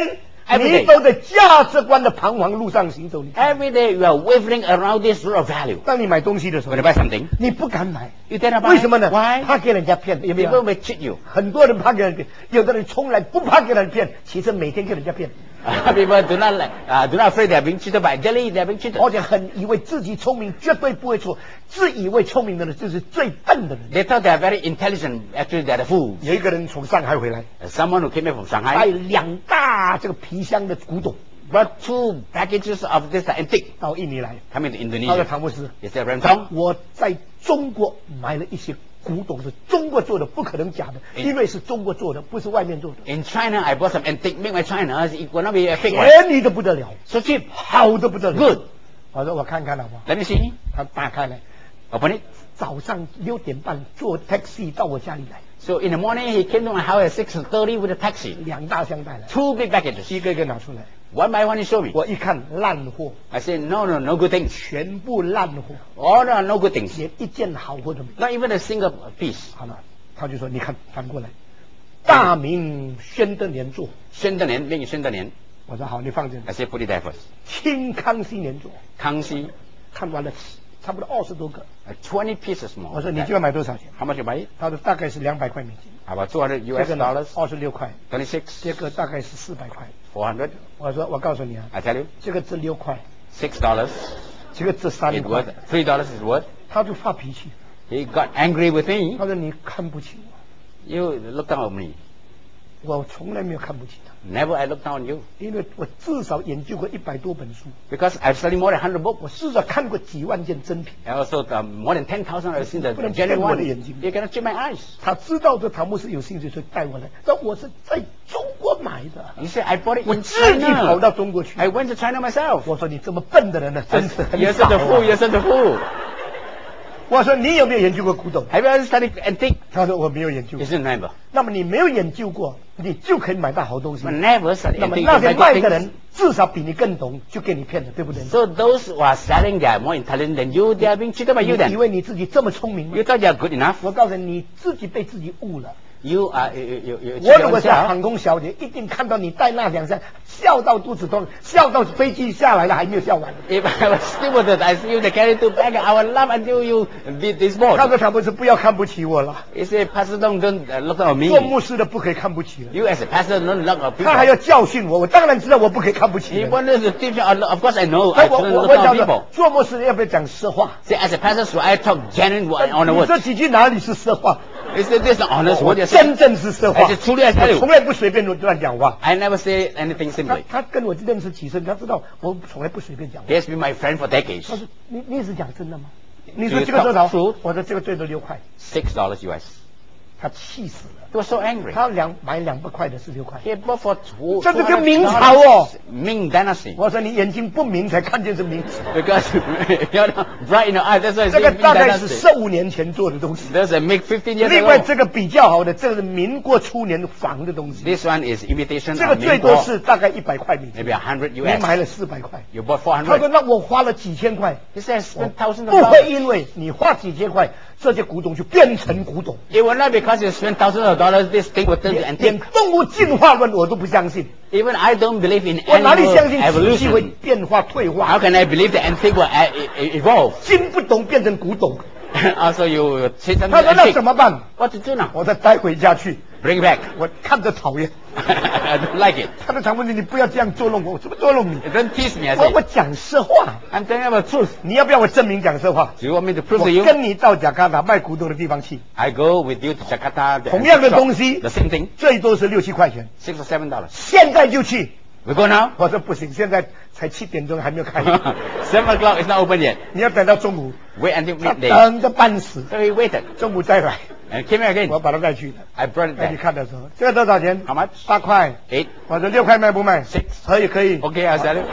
Every 你都在价值观的彷徨路上行走。 Every day you are wavering around this road of value. 当你买东西的时候 When you buy something, 你不敢买， you dare not buy. 为什么呢？ Why? 怕给人家骗，有没 People 有？ may cheat you. 很多人怕给人骗，有的人从来不怕给人骗，其实每天给人家骗， People do not like, uh, do not afraid they are being cheated by jelly. They are being cheated. 而且很以为自己聪明，绝对不会错。自以为聪明的人就是最笨的人。 They thought they are very intelligent. Actually, they are the fools. 有一个人从上海回来， Uh, Someone who came here from 带 Shanghai 两大这个皮箱的古董 brought two packages of this antique 到印尼来。 coming to 他说 Indonesia. 唐牧师， He said, Ramsong, 我在中国买了一些古董，是中国做的，不可能假的，因为是中国做的，不是外面做的， in China, I bought some antique made by China. It will not be a fake one. 便宜的不得了， So cheap. 好的不得了。 Good. 我说我看看好不好？ Let me see. 他打开来， Open it. 早上六点半坐 taxi 到我家里来， So in the morning, he came to my house at six thirty with a taxi. 两大箱带来， Two big packages. 一个一个拿出来。 One by one, he showed me. 我一看烂货， I said, no, no, no good things. 全部烂货， All are no good things. 连一件好货都没有。 Not even a single piece. 好了，他就说你看翻过来，大明宣德年做。 宣德年，命宣德年。 我说好，你放这里。 I said, put it there first. 清康熙年做， 康熙, 看完了差不多二十多个。 uh, twenty pieces more. 我说你就要买多少钱？ How much you buy it? 他说大概是两百块美金， About two hundred 这 U S 个呢 dollars. 二十六块， twenty-six. 这个大概是四百块。 four hundred. 我说我告诉你啊， I tell you, 这个值六块， six dollars. 这个值三 It 块 worth,，three dollars is worth. 他就发脾气， He got angry with me. 他说你看不起我， You look down on me. 我从来没有看不起他， Never I look down on you. 因为我至少研究过一百多本书， Because I've studied more than one hundred 我 books. 至少看过几万件真品。 And also um, more than ten thousand I've seen the 不能 genuine 骗我 one. 的眼睛。 You cannot cheat my eyes. 他知道这唐牧师有兴趣，所以带我来。但我是在中国买的， You say, I bought it 我 in 自己跑 China. 到中国去。 I went to China myself. 我说你这么笨的人呢，真是很 You're 傻 such a fool. 啊。 You're such a fool. 我说你有没有研究过古董？ Have you ever studied antique? 他说我没有研究 He 过。 said, never. 那么你没有研究过，你就可以买到好东西 But。never studied 那么 antique. 那 You 些 buy 卖 good 的 things. 人至少比你更懂，就给你骗了，对不对？ So those who are selling, they are more intelligent than you. They are being cheated by you 你以 then. 为你自己这么聪明吗 You？thought you are good enough. 我告诉你，你自己被自己误了。 You are, you, you, you 我 cheat 如果是 yourself. 航空小姐，一定看到你带那两箱，笑到肚子痛，笑到飞机下来了还没有笑完。 If I was stewardess, I see you they carry two bags. I would laugh until you did this 他 boat. 说他不是不要看不起我了， He said, Pastor, don't, don't uh, look down on 做 me. 牧师的不可以看不起了。 You as a pastor, don't look on 他还要 people. 教训我，我当然知道我不可以看不起 He 人。 wanted to teach you. Of course, I know. 那 I 我 shouldn't 我 look 我 down on 讲 people. 的做牧师要不要讲实话？ Say, as a pastor, should I talk genuine wo- honor 你 words? 这几句哪里是实话？ He said, this is not honest 我 word. You're 真 saying. 正是实话。 I said, truly, I tell 我 you. 从来不随便乱讲话。 I never say anything 他 simply. 他跟我认识几次，他知道我从来不随便讲话。 He has been my friend for decades. 他说你你是讲真的吗？你 Do 说 you 这个多少 talk truth？？ 我说这个最多六块， Six dollars U S. 他气死了。 He was so angry. 他两买两百块的是六块。 He had bought for two. 这个 two 叫 hundred 明朝 dollars. 哦。 Ming Dynasty. 我说你眼睛不明才看见是明朝， Because you're not bright in your eyes. That's why it's 这个 Ming 大概是 Dynasty. 十五年前做的东西。 There's a Ming fifteen years 另外 ago. 这个比较好的，这个是民国初年仿的东西， This one is imitation 这个 of 最多 Ming 是大概一百块美金， maybe a hundred 你 U 买 S. 了四百块。 You bought four 他说 hundred. 那我花了几千块， He says 我 spend thousands 不 of 会 dollars. 因为你花几千块，这些古董就变成古董。 It will not because you spend thousands of dollars. This thing will turn to 连 antique. 动物进化论我都不相信， Even I don't believe in 我哪里 animal 相信瓷器会 evolution. 变化退 How 化？ can I believe the antique will e- e- evolve? 金不懂变成古董， Also, you say something 他说那 antique. 怎么办？ What to do now? 我再带回家去， Bring it back. 我看着讨厌。 I don't like it. 他的常问你，你不要这样捉弄我，我怎么捉弄你？ Don't tease me. I 我 say. 我讲实话， I'm telling you about truth. 你要不要我证明讲实话？ Do you want me to prove 我 to you? 跟你到雅加达卖古董的地方去， I go with you to Jakarta. The 同样的 antique shop. 东西 The same thing. 最多是六七块钱， Six or seven dollars. 现在就去。 We go now. 我说不行，现在才七点钟还没有开， Seven o'clock is not open yet. 你要等到中午， Wait until 他 midday. 等着半死， So he waited 中午再来， and came here again. 我把它带去了。 I brought it 带去 back. 看的时候，这个多少钱？ How much? 八块。 Eight. 我说六块卖不卖？ Six. 可以可以。 Okay, I'll sell it.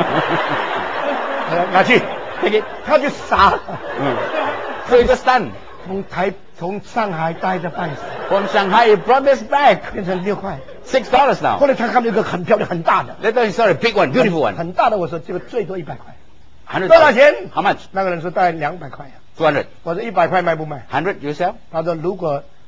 呃拿去， Take it. 他就傻了。 So he was stunned. 从台从上海带着半死， From Shanghai, he brought this back. 变成六块。 Six dollars 后 now. 来他看到一个很漂亮、很大的， Later he saw a big one, beautiful one. 很大的，我说这个最多一百块， Hundred 多少 dollars. 钱？ How much? 那个人说大概两百块呀。 Two hundred. 我说一百块卖不卖？ Hundred, you sell? 他说如果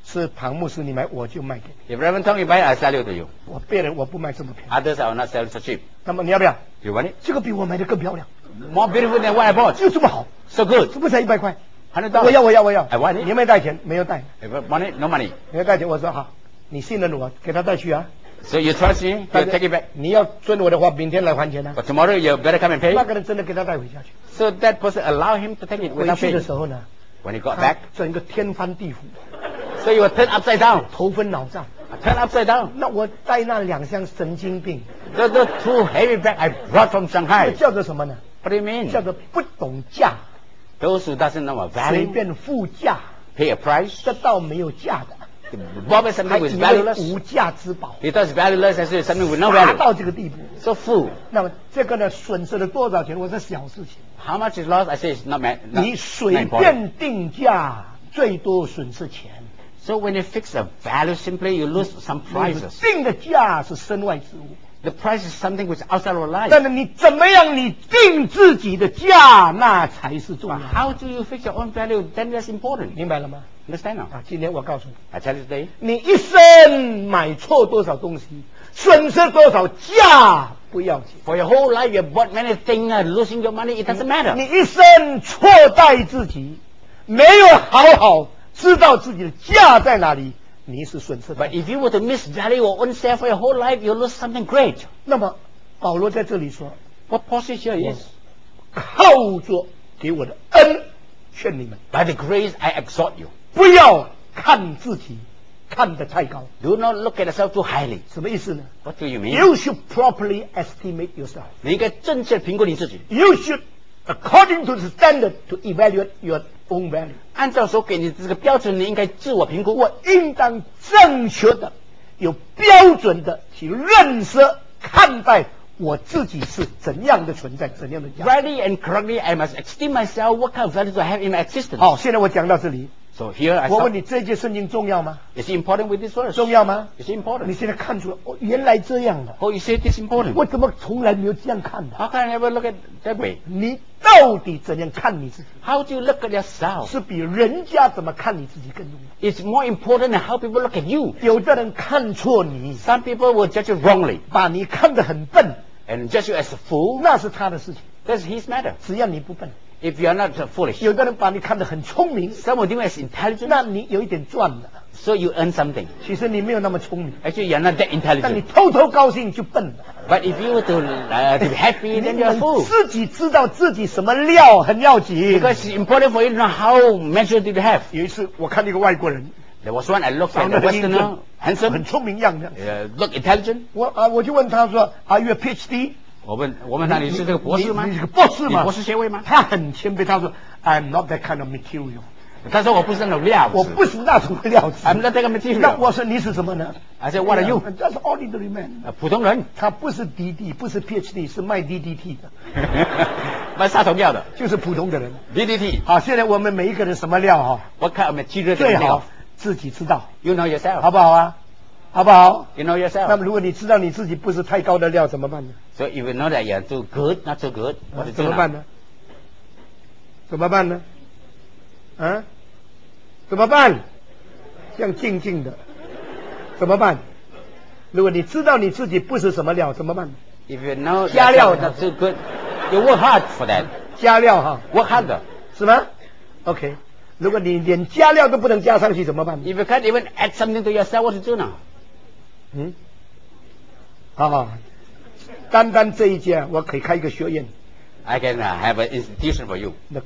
是庞牧师你买我就卖给你。 If Reverend Tong you buy, I sell it to you. 我别人我不卖这么便宜。 Others I will not sell so cheap. 那么你要不要？ You want it? 这个比我买的更漂亮， More beautiful than what I bought. 就这么好， So good. 这不才一百块？ Hundred 我 dollars. 要我要我要。 I want it. 你有没有带钱？没有带。 If you want it, no money. 没有带钱，我说好，你信任我，给他带去啊。 So you trust me? You take it back. 你要遵我的话，明天来还钱啊。 But tomorrow you better come and pay. 那个人真的给他带回家去。 So that person allow him to take it 回 without 去的 paying. 时候呢， When he got 他 back, 整个天翻地覆， so you were turned upside down. 头昏脑胀。 Turn upside down. 那我带那两箱神经病， The, the two heavy bag I brought from 这 Shanghai. 叫做什么呢？ What do you mean? 叫做不懂价， Those who doesn't know a 随 value 便付价， pay a price. 这道没有价的， Bob is 还 something 以 which is 为 valueless. 无价之宝， He thought it's valueless as it's something with no 达 value. 到这个地步。 So fool. 那么这个呢，损失了多少钱？我说小事情， How much is lost? I say it's not, ma- not, 你 not 随 important. 便定价，最多损失钱。 So when you fix a value, simply you lose some 那个 prices. 定的价是身外之物， The price is something which is outside our life. 但是你怎么样，你定自己的价，那才是重要 But 的。 how do you fix your own value? Then that's important. 明白了吗？ Understand now? 啊，今天我告诉你， I tell you today, 你一生买错多少东西，损失多少价不要紧。 for your whole life you bought many things, uh, losing your money, it doesn't matter. 你一生错待自己，没有好好知道自己的价在哪里，你是损失 But 的。 if you were to misvalue your own self for your whole life, you'll lose something great. 那么保罗在这里说， What passage here is? 靠着给我的恩劝你们， By the grace I exhort you. 不要看自己看得太高。 Do not look at yourself too highly. 什么意思呢 What do you mean? ？You should properly estimate yourself. 你应该正确评估你自己， You should, according to the standard, to evaluate your own value. 按照所给你的这个标准，你应该自我评估。 我应当正确的、有标准的去认识、看待我自己是怎样的存在，怎样的价值。 Rightly and correctly, I must esteem myself. What kind of value do I have in my existence? 好，现在我讲到这里， So here I 我 stop. 问你，这节圣经重要吗？ Is it important with this verse? 重要吗？ Is it 你 important? 现在看出来，哦，原来这样的， Oh, you say this important? 我怎么从来没有这样看的？ How can I never look at that way? 你到底怎样看你自己？ How do you look at yourself? 是比人家怎么看你自己更重要。 It's more important than how people look at you. 有的人看错你， Some people will judge you wrongly 把你看得很笨， and judge you as a fool. 那是他的事情， That's his matter. 只要你不笨。 If you are not uh, foolish, 有的人把你看得很聪明， some will deem you as intelligent, 那你有一点赚了。 so you earn something. 其实你没有那么聪明， Actually, you are not that 但你 intelligent. 偷偷高兴就笨了。 But if you were to, uh, to be happy, 你 then you are a 们 fool. 自己知道自己什么料很要紧。 Because it's important for you to know how measure did you have. 有一次我看一个外国人， There was one I looked 长 at 得 the 很英俊 Westerner, 很 handsome, 聪明样的。 uh, look intelligent. 我啊，我就问他说：“Are you a PhD？” 我问我问他你是这个博士吗？ 你你是个博士吗？ 你博士学位吗？ 他很谦卑，他说：“I'm not that kind of material。” 他说我不是那种料子。 我不是那种料子。 I'm not that kind of material. 那我说你是什么呢 I said, what are you? That's ordinary man. 呃普通人， 他不是 D D， 不是 PhD， 是卖 D D T 的， 卖杀虫药的就是普通的人。 D D T。 好，现在我们每一个人什么料哈， What kind of material do 最 you 好 know? 自己知道， You know yourself. 好不好啊？好不好？ You know 那 yourself. 么如果你知道你自己不是太高的料怎么办呢？ So if you know that you're too good, not so good, what to 怎 do 么办 now? 呢？怎么办呢？啊？怎么办？这样静静的，怎么办？如果你知道你自己不是什么料，怎么办？ If you know 加料 yourself is not too good, you work hard for that. 加料哈， Work harder. 是吗 ？OK， 如果你连加料都不能加上去，怎么办？ If you can't even add something to yourself, what to do now? 嗯，好好，单单这一届我可以开一个学院 I can uh, have an institution for you. ，The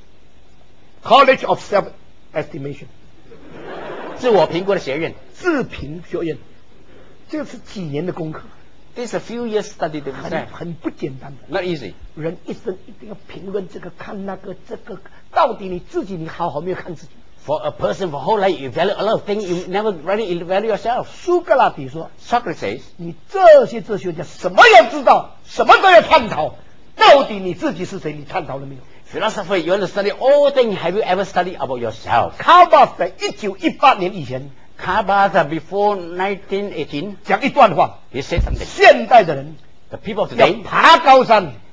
College of Self Estimation 自我评估的学院。 自评学院，这是几年的功课， This is a few years study to 很 decide. 很不简单的。 Not easy. 人一生一定要评论这个看那个这个，到底你自己你好好没有看自己。 For a person for whole life, you value a lot of things. You never really value yourself. 苏格拉底说 Socrates says,：“ 你这些哲学家什么要知道，什么都要探讨，到底你自己是谁？你探讨了没有 philosopher, you want to study all things. Have you ever studied about yourself? 卡巴斯在一九一八年以前 Kabbalah before nineteen eighteen, 讲一段话： he said something. 现代的人 The people of 要 today, 爬高山，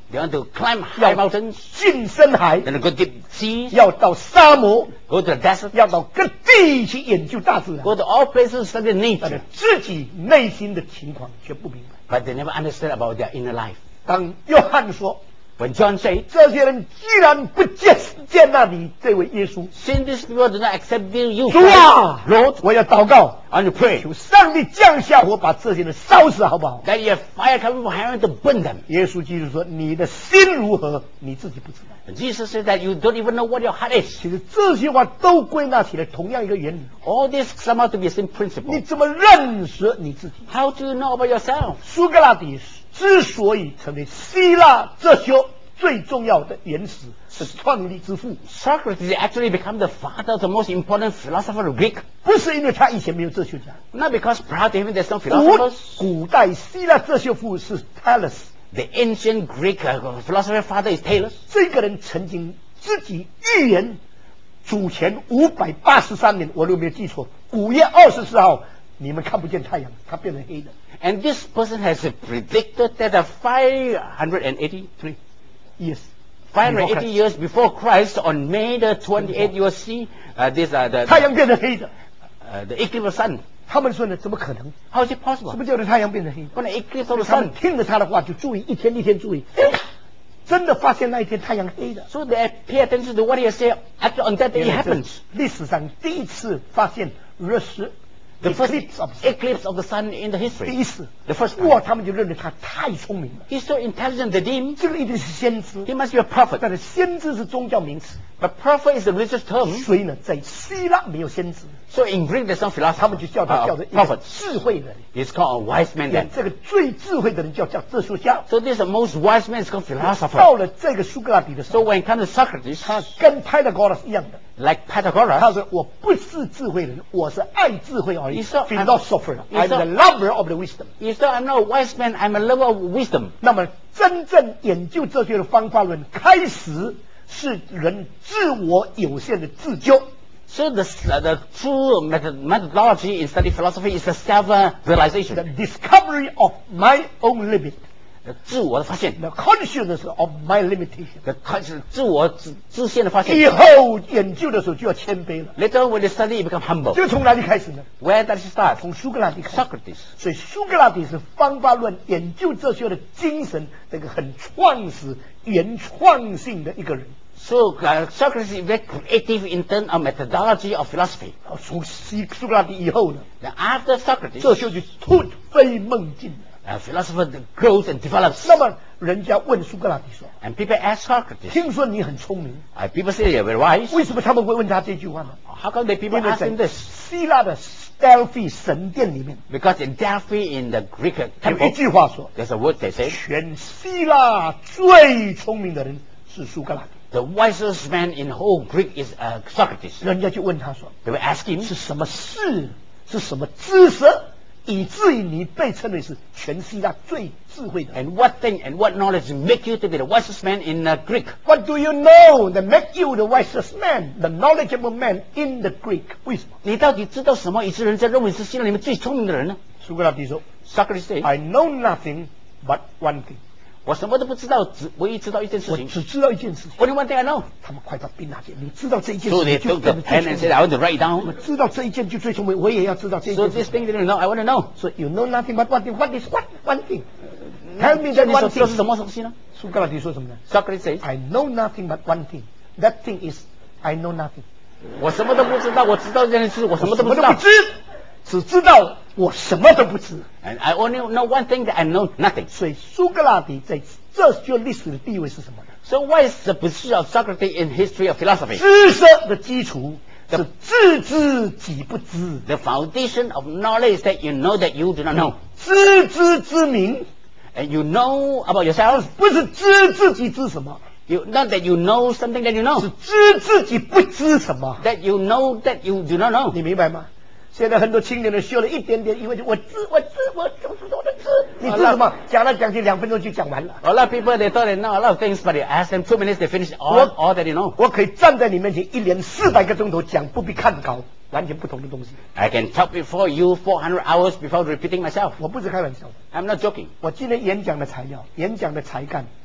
They want to climb high mountains, 进深海， then go deep seas, 要到沙漠， go to the desert, 要到各地去研究大自然， go to all places to study 但是 nature. 自己内心的情况却不明白。 But they never understand about their inner life. 当约翰说 When John said, 这些人既然不接接纳你这位耶稣， since these people do not accept you, 主啊 Lord, 我要祷告， I want to pray 求上帝降下火把这些人烧死，好不好？ that you have fire coming from heaven to burn them. 耶稣基督说：“你的心如何，你自己不知道。 And Jesus said that you don't even know what your heart is. 其实这些话都归纳起来同样一个原理： All this sum out to be a same 你 principle. 怎么认识你自己？ How do you know about yourself? 苏格拉底之所以成为希腊哲学最重要的原始，是创立之父， Socrates actually became the father of the most important philosopher of Greek. 不是因为他以前没有哲学家。 Not because prior to him there's no 古 philosophers. 古代希腊哲学父是 Thales， The ancient Greek uh, philosopher father is Thales. 这个人曾经自己预言，主前五百八十三年，我如果没有记错，五月二十四号，你们看不见太阳，它变成黑的。 And this person has predicted that uh, five hundred eighty-three, Yes， five hundred eighty years before Christ, on May the twenty-eighth, you will see uh, this uh, the, 太阳变成黑的。 uh, the eclipse of the sun. 他们说呢，怎么可能？ How is it 什 possible? 么叫做太阳变成黑？ When the eclipse of the 他们 sun. 听了他的话就注意，一天一天注意，哎真的发现那一天太阳黑的。 So they pay attention to what he has said. Actually, on that day it 原来这 happens. 历史上第一次发现日食 The first eclipse of sun， eclipse of the sun in the 第 history. 一次。 The first time. 哇，他们就认为他太聪明了， He's so intelligent, they deem 这个一定是先知。 he must be a prophet. 但是先知是宗教名词， But prophet is a religious term. 所以呢，在希腊没有先知， So in Greek there's no 他们 philosopher. 就叫他 Uh, 叫做一个 prophet. 智慧人。 He's called a wise man then. 这个最智慧的人叫叫哲学家。 So this is the most wise man is called 到 philosopher. 了这个苏格拉底的时 So 候， when it comes to Socrates, 他跟派的高老师一样的， like 他 Pythagoras, 说我不是智慧人，我是爱智慧而已。 你说 philosopher，I'm 你说 the lover of the wisdom。 he said, I'm not a wise man, I'm a lover of wisdom. 那么真正研究哲学的方法论开始是人自我有限的自救。 So the, uh, the true method, methodology in study philosophy is the self-realization. The discovery of my own limit, 自我的发现 the consciousness of my limitation。 的开始自我自自现的发现。 以后研究的时候就要谦卑了。 Later on when they study, it become humble. 这个从哪里开始呢？ Where does it start? 从苏格拉底开始。 Socrates. 所以苏格拉底是方法论研究哲学的精神，这个很创始、原创性的一个人。 So uh, Socrates is very creative in terms of methodology of philosophy. 从西苏格拉底以后呢， Now after Socrates, 哲学就突飞猛进了。 uh, philosophy grows and develops. 那么人家问苏格拉底说 And people ask Socrates, 听说你很聪明， uh, people say you're very wise. 为什么他们会问他这句话呢？ How come the people 因为 ask 在 him this? 希腊的 Delphi 神殿里面 Because in Delphi, in the Greek 有一 temple, 句话说， there's a word they say, 全希腊最聪明的人是苏格拉底。 the wisest man in whole Greek is uh, Socrates. 人家就问他说， They will ask him, 是什么事，是什么知识，以至于你被称为是全希腊最智慧的人？ and what thing and what knowledge make you to be the wisest man in uh, Greek? What do you know that make you the wisest man, the knowledgeable man in the Greek？ 为什么？ 你到底知道什么，以致人家认为是希腊里面最聪明的人呢？ 苏格拉底说 Socrates said, ：“I know nothing but one thing。 我什么都不知道，只唯一知道一件事情。 我只知道一件事情。 Only one thing I know. 他们快到宾那边，你知道这一件 So 事 they 情就 took the 变得最 pen 聪 and 明 said, I want to write 我 down. 知道这一件就最聪明，我也要知道这一 So 件 this 事 thing they don't know, I want to know. So you know nothing but one thing. What is what one thing? Tell me 这 that 你 one 所知道是 thing. 什么东西呢？ 苏格拉底说什么呢 Socrates says, ？I know nothing but one thing. That thing is I know nothing. 我什么都不知道，我知道这件事，我什么都不知道。 什么都不知，只知道我什么都不知。 And I only know one thing that I know nothing. 所以苏格拉底在哲学历史的地位是什么呢？ So what is the position of Socrates in history of philosophy? 知识的基础是自知己不知， The foundation of knowledge is that you know that you do not know. 知知之明 And you know about yourself. 不是知自己知什么， You, not that you know something that you 是 know. 知自己不知什么。 That you know that you do not know. 你明白吗？现在很多青年人修了一点点，以为就我知我知我知我知我的知，你知什么？讲来讲去两分钟就讲完了。 A lot of people, they thought they know a lot of things, but you ask them two minutes, they finish all, What? all that you know. 我可以站在你面前一连四百个钟头讲，不必看稿，完全不同的东西。 I can talk before you four hundred hours without repeating myself. 我不是开玩笑的， I'm not joking. 我今天演讲的材料、演讲的才干，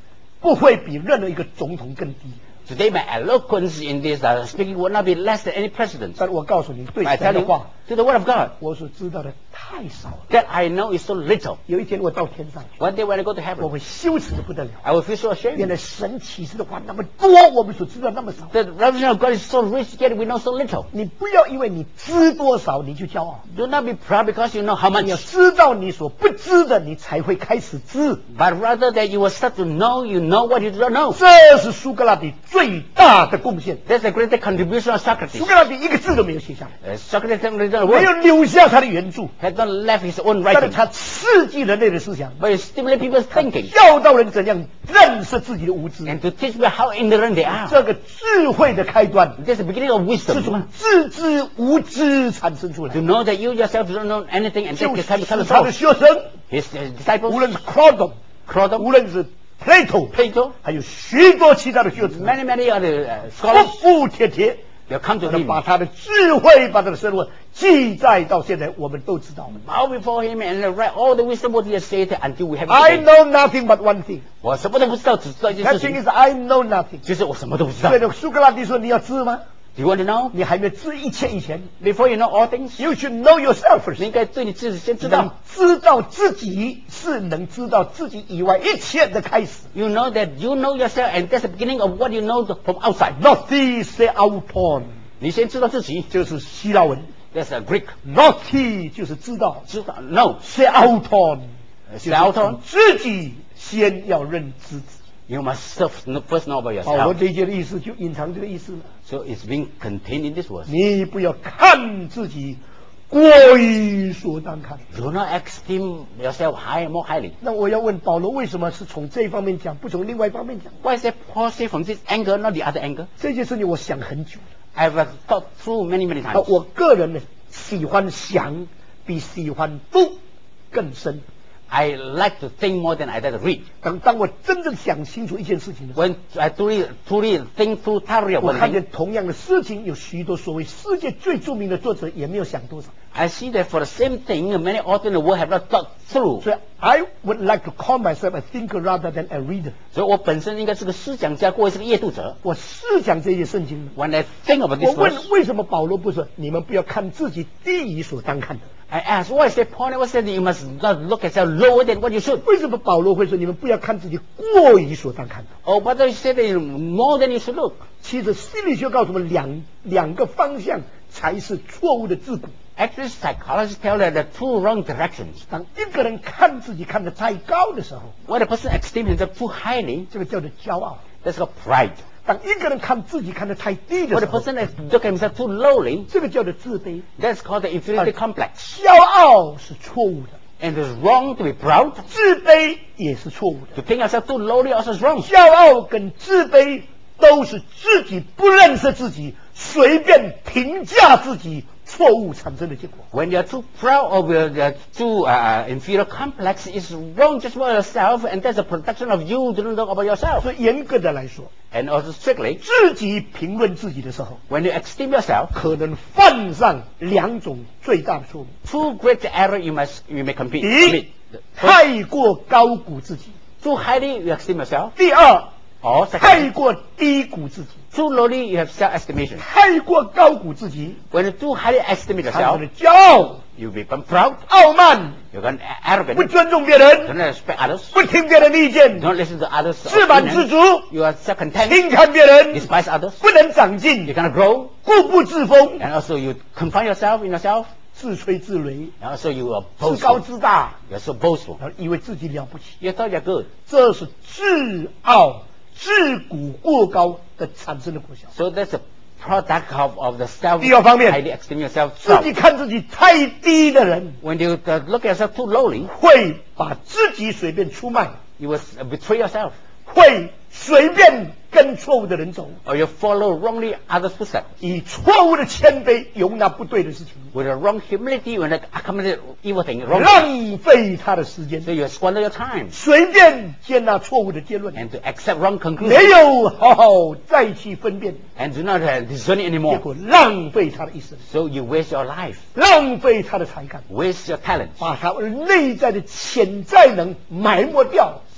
不会比任何一个总统更低。 Today, my eloquence in this uh, speaking would not be less than any president. 但我告诉你，对 I 神 tell 的 you, 话， to the word of God, 我所知道的太少了。 that I know is so little. 有一天我到天上去， One day when I go to 我 heaven, 会羞耻的不得了。 I will feel so 原 ashamed. 来神启示的话那么多，我们所知道那么少。 The revelation of God is so rich, yet we know so little. 你不要因为你知多少你就骄傲， Do not be proud because you know how 你要 much, 知道你所不知的，你才会开始知。 but rather that you will start to know you know what you do not know. 这是苏格拉底最大的贡献。 That's the greatest contribution of Socrates. 苏格拉底一个字都没有写下来， Uh, Socrates never written a 没有 word, 留下他的原著， had not left his own 但是 writing, 他刺激人类的思想， but he stimulated people's thinking 教导人怎样认识自己的无知。 and to teach people how ignorant they are. 这个智慧的开端 That's the beginning of 是 wisdom. 从自知无知产生出来 To 的， know that you yourself don't know anything and 就 that 是 you can become 他的 a 学生， His uh, disciples, 无论是 Crowdon， Crodon, 无论是 Plato， Plato, 还有许多其他的学者， many, many other uh, 服 scholars, 服帖帖， they'll come to 他 him, 把他的智慧，把他的生活记载到现在，我们都知道了。 bow before him and write all the wisdom what he has said until we have it I today. know nothing but one thing. 我什么都不知道，只知道一件 That 事 thing 情， is I know nothing. 就是我什么都不知道。 所以呢，苏格拉底说你要知吗？ Do you want to know? 你还没知一切以前 Before you know all things, ，You should know yourself 你 first. 应该对你自己先知能道。 知道自己是能知道自己以外一切的开始。 You know that you know yourself, and that's the beginning of what you know from outside. Noti se auton 你先知道自己就是希腊文 ，that's a Greek. ，Noti 就是知道知道 know ，se auton 就是 auton 自己先要认知自己。 you must self, first know about 保罗 yourself. 这一节的意思就隐藏这个意思了。 So it's being contained in this verse. 你不要看自己过于所当看。 Do not esteem yourself high, more highly. 那我要问保罗，为什么是从这一方面讲，不从另外一方面讲？ Why is that Paul say from this angle, not the other angle? 这件事情我想很久了。 I've uh, thought through many, many 啊， times. 我个人呢喜欢想比喜欢读更深。 I like to think more than I like to read. 等当我真正想清楚一件事情的时候， When I truly, truly think through thoroughly 我 about 看 thing, 见同样的事情，有许多所谓世界最著名的作者也没有想多少。 I see that for the same thing, many authors in the world have not thought through. 所以 I would like to call myself a thinker rather than a reader。 所以我本身应该是个思想家，过是个阅读者。 我试想这些圣经呢， When I think about 我 this 问 verse, 为什么保罗不说你们不要看自己低于所当看的？ I ask, why is that Paul never said that you must not look at yourself lower than what you should? 为什么保罗会说你们不要看自己过于所当看的？ Or whether you say that you more than you should look? 其实心理学告诉我们两两个方向才是错误的自古。 Actually, psychologists tell that there are two wrong directions. 当一个人看自己看得太高的时候， When a person esteems himself too highly, 这个叫做骄傲； that's called pride. 当一个人看自己看得太低的 When 时 a 候， person look at himself too lowly, 这个叫做自卑。 that's called the inferiority complex. 骄傲是错误的， And it's wrong to be proud. 自卑也是错误的。 To think yourself too lowly also is wrong. 骄傲跟自卑都是自己不认识自己，随便评价自己，错误产生的结果。 When you're too proud of your uh, too uh, inferior complex, it's wrong just for yourself, and that's a production of you don't know about yourself. 所以严格的来说， And also strictly, 自己评论自己的时候， when you esteem yourself, 可能犯上两种最大的错误： two great error you must you may compete, 第一 commit. First, 太过高估自己； too highly you esteem yourself, 第二， or 太 second, 过低估自己。 too lowly you have self-estimation. 太过高估自己， When you too highly estimate 产生 yourself, 了骄傲、 you become proud, 傲慢， you become arrogant, 不 you 尊重别人， don't respect others, 不听别人的意见， you don't listen to others, 自满自足， you are self-content, 轻看别人， despise others, 不能长 you 进， cannot grow, 固步自封， and also you confine yourself in yourself, 自吹自擂， and also you are 自高 boastful. 自大， You're so boastful. 然后以为自己了不起， You thought you're good. 这是自傲、自古过高的产生的果效。 So that's a product of, of the self 第二方面， highly esteem yourself. 自己看自己太低的人， When you uh, look at yourself too lowly, 会把自己随便出卖， you will uh, betray yourself. 会随便跟错误的人走， Or you follow wrongly others' footsteps. 以错误的谦卑容纳不对的事情， With a wrong humility, you will accommodate evil thing, wrong. 浪费他的时间， So you squander your time 随便接纳错误的结论， and to accept wrong 没 conclusions 有好好再去分辨， and do not uh, discern it 结 anymore. 果浪费他的一生， So you waste your life, 浪费他的才干， waste your talent. 把他内在的潜在能埋没掉，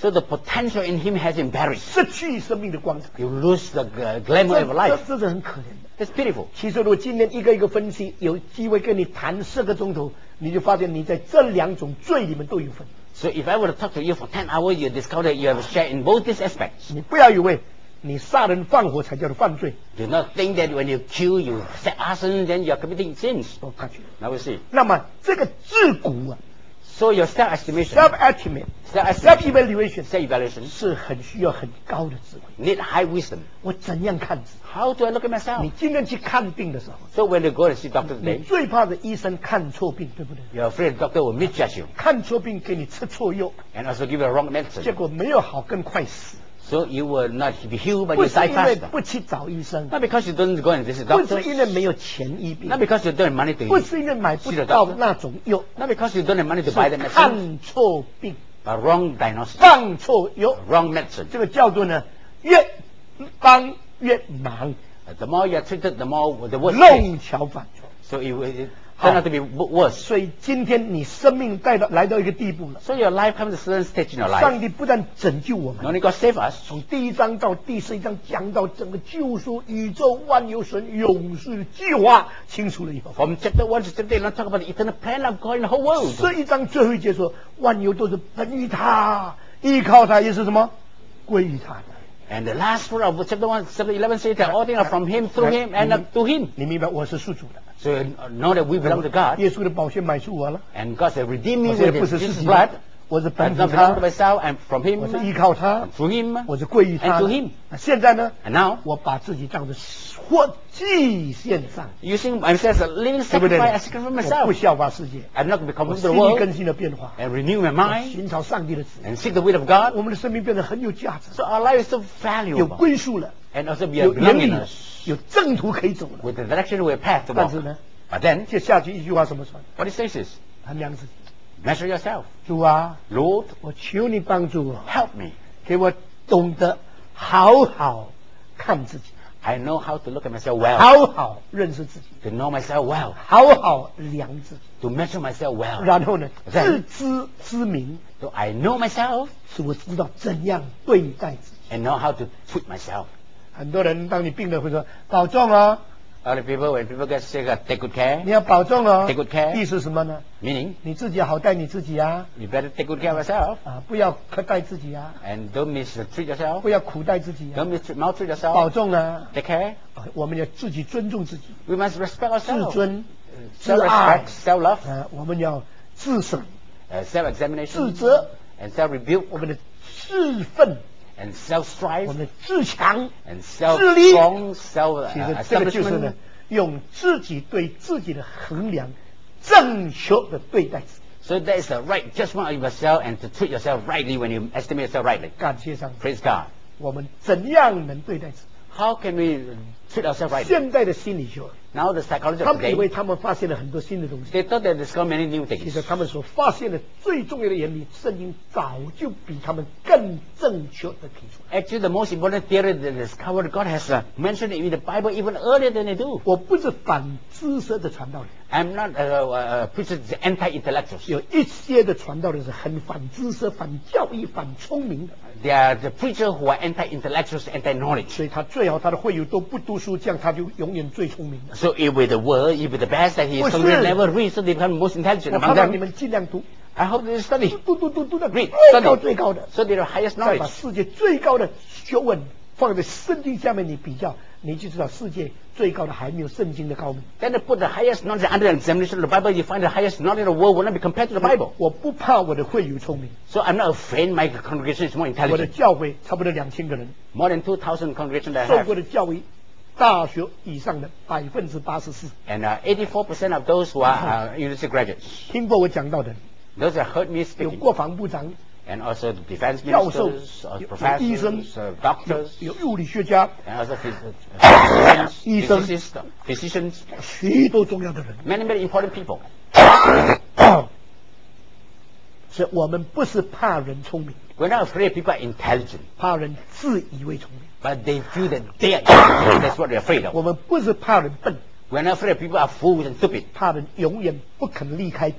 So the potential in him has been buried. 失去生命的光彩。 You lose the uh, glamour 这 of 这 life. 这是很可怜的。 It's pitiful. 其实我今天一个一个分析，有机会跟你谈四个钟头，你就发现你在这两种罪里面都有份。 So if I were to talk to you for ten hours, you discover that you have a share in both these aspects. 你不要以为你杀人放火才叫做犯罪。 Do not think that when you kill, you set arson, then you are committing sins. 我看去。 Now we see. 那么这个自古啊 So your self-estimation, ，self estimate、self self-estimation, evaluation self-evaluation 是很需要很高的智慧。 need high wisdom. 我怎样看自己？ How do I look at myself? 你今天去看病的时候， So when you go to see doctor 你 today, 最怕的医生看错病，对不对？ you're afraid the doctor will misjudge you 看错病给你吃错药， and also give you a wrong 结 medicine. 果没有好，更快死。 So you will not be healed, but 不 you 是 die 因为 faster. 不去找医生， Not because you don't go and visit 不是 doctors. 因为没有钱医病， Not because you don't have money to 不 use. 是因为买不 See the 到 doctor. 那种药， Not because you don't have money to buy the 是 medicine. 看错病， A wrong diagnosis. 放错药， Wrong medicine. 这个叫做呢，越帮越忙， The more you are treated, the more the worse it is. 弄巧反拙。 So it will it turn out to be w- worse. 所以今天你生命带到来到一个地步了， So your life comes to a certain stage in your 上 life. 帝不但拯救我 Not 们， only God save us, 从第一章到第十一章讲到整个救赎宇宙万有神永世计划清楚了以后， from chapter one to chapter eight, not talk about the eternal plan of God in the whole world. 这一章最后一节说，万有都是本于他，依靠他，也是什么归于他的。 And the last word of chapter one, chapter eleven says that all things are from Him, through Him, and up to Him. 你明白我是属主的， So you know that we belong to God, 耶稣的宝血买赎我了， and God said, "Redeem me 我现在 with 不 His 是自 Jesus' 己 blood. 的，我是 I 本 do 乎 not belong to 他， myself, and from 我是 Him, 依靠他， through Him, 我是归于他 and to 的 Him." 现在呢， And now, 我把自己当作活祭献上， using myself as a living 对不对？ sacrifice, I sacrifice 我不 myself. 效法世界， I'm not going to 我 become 心 the 意 world 更新的变化， and renew my 我 mind 寻找上帝的旨意， and seek the will of God. 我们的生命变得很有价值， So our life is so 有 valuable, 归宿了， and also be a 有原理 belongingness 了，有正途可以走了。 with the direction, with a path to 但 walk. 是呢， But then, 接下去一句话怎么说？ what it says is, 衡量自己， measure yourself. 主啊， Lord, 我求你帮助我， help me. 给我懂得好好看自己， I know how to look at myself well, 好好认识自己， to know myself well, 好好量自己， to measure myself well. 然后呢，自 Then- 知之明， So I know myself 使我知道怎样对待自己。 and know how to treat myself. 很多人当你病了会说保重哦， Other people, when people get sick, uh, take good care. 你要保重哦。 Take good care. 意思什么呢？ Meaning, 你自己好待你自己啊， you better take good care of yourself 啊，不要苛待自己啊， and don't mistreat yourself. 不要苦待自己啊 Don't，mistreat, maltreat 保 yourself. 重啊。 Take care. 啊我们要自己尊重自己， We must respect 自 ourselves. 尊、自爱 Self-respect, self-love, 啊，我们要自省、 uh, self-examination, 自责， and self-rebuke, 我们的自愤， and 我 self-strive, 们的自强。 and 自立。 self-strong, 其实 self-establishment. 这个就是呢，用自己对自己的衡量，正确的对待自己。 So that is the right judgment of yourself and to treat yourself rightly when you estimate yourself rightly. 感谢上帝， Praise God. 我们怎样能对待自己？ How can we treat ourselves rightly? 现代的心理学， Now the psychology 他 of 们以为 today, 他们发现了很多新的东西， they thought they discovered many new 其 things. 实他们所发现的最重要的原理，圣经早就比他们更正确的提出来。 Actually, the most important theory they discovered, God has uh, mentioned it in the Bible even earlier than they do. 我不是反知识的传道人， I'm not a, a, a preacher to anti-intellectuals. 有一些的传道人是很反知识、反教育、反聪明的， They are the preachers who are anti-intellectuals, anti-knowledge. 所以他最好他的会友都不读书，这样他就永远最聪明的。 So if with the word, if with the best that he is 不是。 told, never read, so they become most intelligent 我 among 盼望你 them. 们尽量读， I hope they study, 读读读读的 read, 最高 study, 最高的， so they're the highest 再把 knowledge. 世界最高的学问放在圣经下面，你比较，你就知道世界最高的还没有圣经的高明。 Then they put the highest knowledge under examination of the Bible. You find the highest knowledge in the world will not be compared to the Bible. 我不怕我的会友聪明， So I'm not afraid my congregation is more 我的 intelligent. 教会差不多两千个人， More than two thousand congregations that I 受 have. 过的教育，大学以上的百分之八十四。 And uh, eighty-four percent of those who are uh, university graduates, 听过我讲到的， those that heard me 有 speaking, 国防部长， and also the defense 教授， ministers, uh, 有有医生 professors, uh,， 有 doctors, 有物理学家， and also phys- uh, physicians, 医生。 physicists, physicians, 许多重要的人。 many, many important people. 是我们不是怕人聪明， We're not afraid people are intelligent, 怕人自以为聪明。 but they feel that they are intelligent. That's what they're afraid 我 of. 们不是怕人笨， We're not afraid people are fools and stupid. 怕人永远不肯离开笨。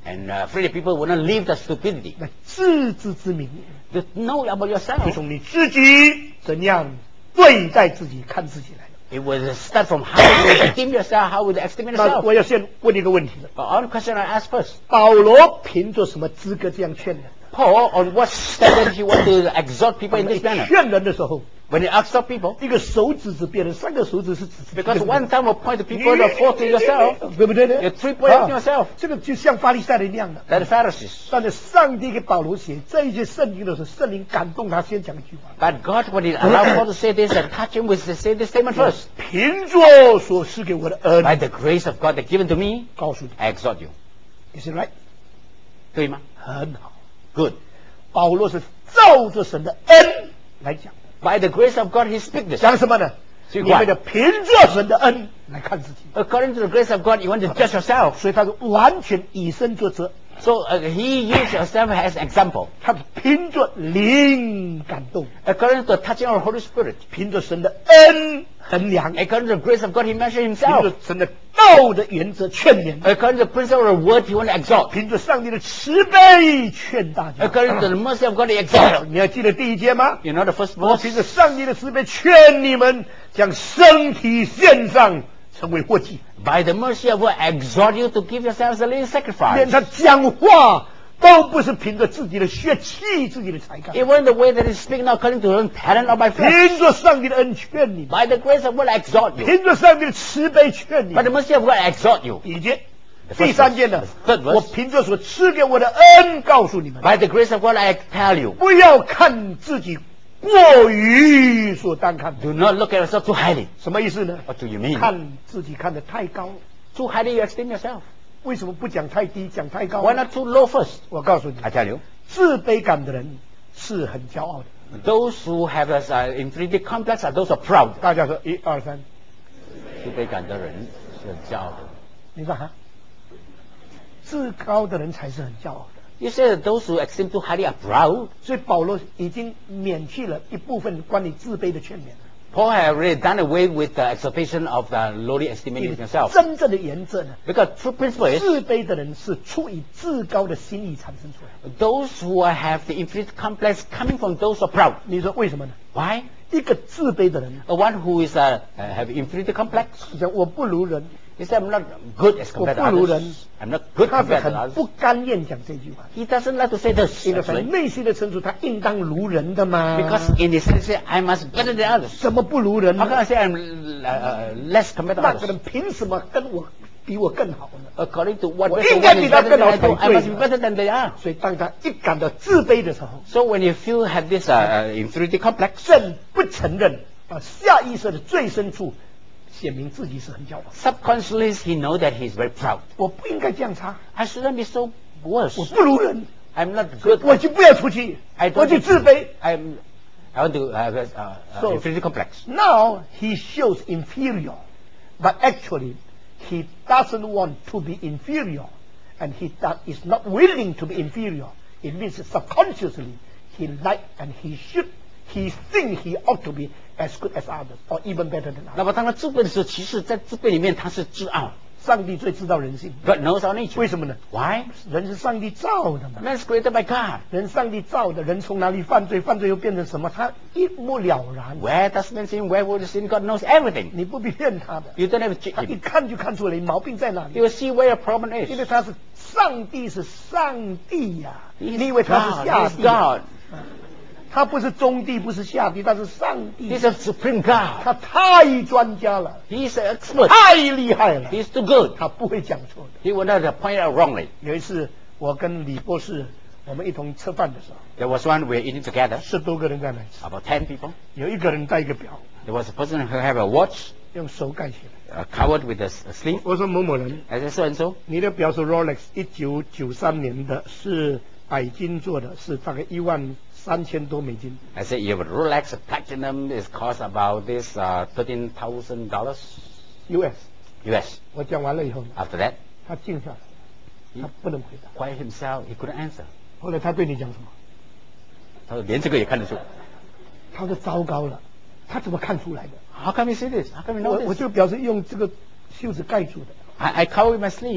And uh, afraid people will not leave the stupidity. 那自知之明， To know about 就 yourself. 从你自己怎样对待自己、看自己来的。 It will start from how you esteem yourself, how you estimate 那 yourself. 我要先问你一个问题了： But on the question I ask first, 保罗凭着什么资格这样劝人？ Paul, on what standard he want to exhort people in this manner? 劝人的时候， When he exhort people, 一个手指指别人，三个手指是指指 because one time will point to people, the fourth to yourself, 对不对呢？ you three point to yourself. 这个就像法利赛人一样的。 They're the Pharisees. 但是上帝给保罗写这一些圣经的时候，圣灵感动他，先讲一句话： But God, when he allowed Paul to say this and touch him with the, say this statement first. 凭着所赐给我的恩， By the grace of God that given to me, 告诉你 I exhort you. ，Is it right？ 对吗？ 很好。 Good. 保罗是照着神的恩来讲， By the grace of God, he speak this. 讲什么呢？ 所以你们的凭着神的恩来看自己， According to the grace of God, you want to judge yourself. 所以他是完全以身作则， So uh, he used yourself as example. 他是凭着灵感动， According to the touching of the Holy Spirit. 凭着神的恩衡量， According to the grace of God, he measured 凭 himself. 着神的道的原则劝勉， According to the principle of the word, he want to exalt. 凭着上帝的慈悲劝大家。 According to the mercy of God, he exalt. 你还记得第一节吗？ You know the first 我 verse? 凭着上帝的慈悲劝你们将身体献上，成为活祭。 By the mercy of God, I exhort you to give yourselves a living 连 sacrifice. 他讲话都不是凭着自己的血气、自己的才干， Even the way that he speak not according to his own talent or by flesh. 凭着上帝的恩劝你们， By the grace of God, I exhort you. 凭着上帝的慈悲劝你 By the 们。 mercy of God, I exhort you. 第一节， The first 第三节呢 verse. The third？verse. 我凭着所赐给我的恩告诉你们， By the grace of God, I tell you, 不要看自己过于所当看的。 do not look at yourself too highly. 什么意思呢？ What do you mean? 看自己看得太高， Too highly you esteem yourself. 为什么不讲太低，讲太高 Why not too low first? 我告诉你， I tell you, 自卑感的人是很骄傲的。 those who have a uh, inferiority complex are those who are proud. 大家说，一二三， 自卑感的人是很骄傲的。 你看哈，自高的人才是很骄傲的。 You say that those who esteem too highly are proud. 所以保罗已经免去了一部分关于自卑的劝勉了。 Paul had already done away with the exaltation of the lowly estimating yourself. 真正的原则呢， Because true principle is 自卑的人是出于至高的心意产生出来的。 those who have the inferiority complex coming from those who are proud. 你说为什么呢？ Why? 一个自卑的人， The one who is uh, uh, have inferiority complex, 讲我不如人， he said, I'm not good as compared to 我不如人。 others. I'm not good 他是 compared to 很 others. 不甘愿讲这句话， He doesn't like to say this 因为在 actually, 内心的深处，他应当如人的嘛。 because in his sense, he said, I must be better than others. 怎么不如人 How 呢？ can I say I'm uh, uh, less compared to 那个 others? 人凭什么跟我比我更好呢？ According to what 我 person 应该 one 比 is 他 better 更 than 好 I 才 do, I must be 对。 better than they are. 所以当他一感到自卑的时候， So when you feel have this uh, uh, inferiority complex, 正不承认啊，下意识的最深处显明自己是很骄傲。 subconsciously he know that he's very proud. 我不应该这样差， I shouldn't be so 我 worse. 不如人， I'm not good. 我就不要出去 I，don't 我就自卑。 I'm, I want to have a uh, uh, So- inferiority complex. Now he shows inferior, but actually he doesn't want to be inferior, and he does, is not willing to be inferior. It means subconsciously he like and he should, he think he ought to be as good as others, or even better than 那 others. 么当他自卑的时候，其实在自卑里面他是自傲。 上帝最知道人性， God knows our nature. 为什么呢？ Why? 人是上帝造的嘛。 Man is created by God. 人上帝造的，人从哪里犯罪，犯罪又变成什么，他一目了然。 Where does man sin? Where would sin? God knows everything. 你不必骗他的， You don't have to cheat 他一 him. 看就看出来毛病在哪 You 里。 will see where your problem 因为 is. 他是上帝，是上帝呀、 He 你以为 is 他是 God. 下 He is 帝、啊 God. 他不是中帝，不是下帝，他是上帝。 He's a supreme God. 他太专家了， He's an expert. 太厉害了， He's too good. 他不会讲错的。 He will not point out wrongly. 有一次，我跟李博士我们一同吃饭的时候， There was one we were eating together, 十多个人在那里吃， about ten people. 有一个人戴一个表， There was a person who had a watch 用手盖起来。 uh, covered with a, s- a sleeve. 我说某某人， I said, so and so. 你的表是 Rolex 一九九三年的，是钣金做的，是大概一万三千多美金。 I said, you have a Rolex Platinum. It costs about this uh, thirteen thousand dollars U S。 U S. 我讲完了以后， After that, 他静下来，他不能回答。 quiet himself. He couldn't answer. 后来他对你讲什么？ 他说连这个也看得出。 他说糟糕了，他怎么看出来的？ How come you see this? How come you 我 know 我 this? 就表示用这个袖子盖住的。 I, I cover with my sleeve.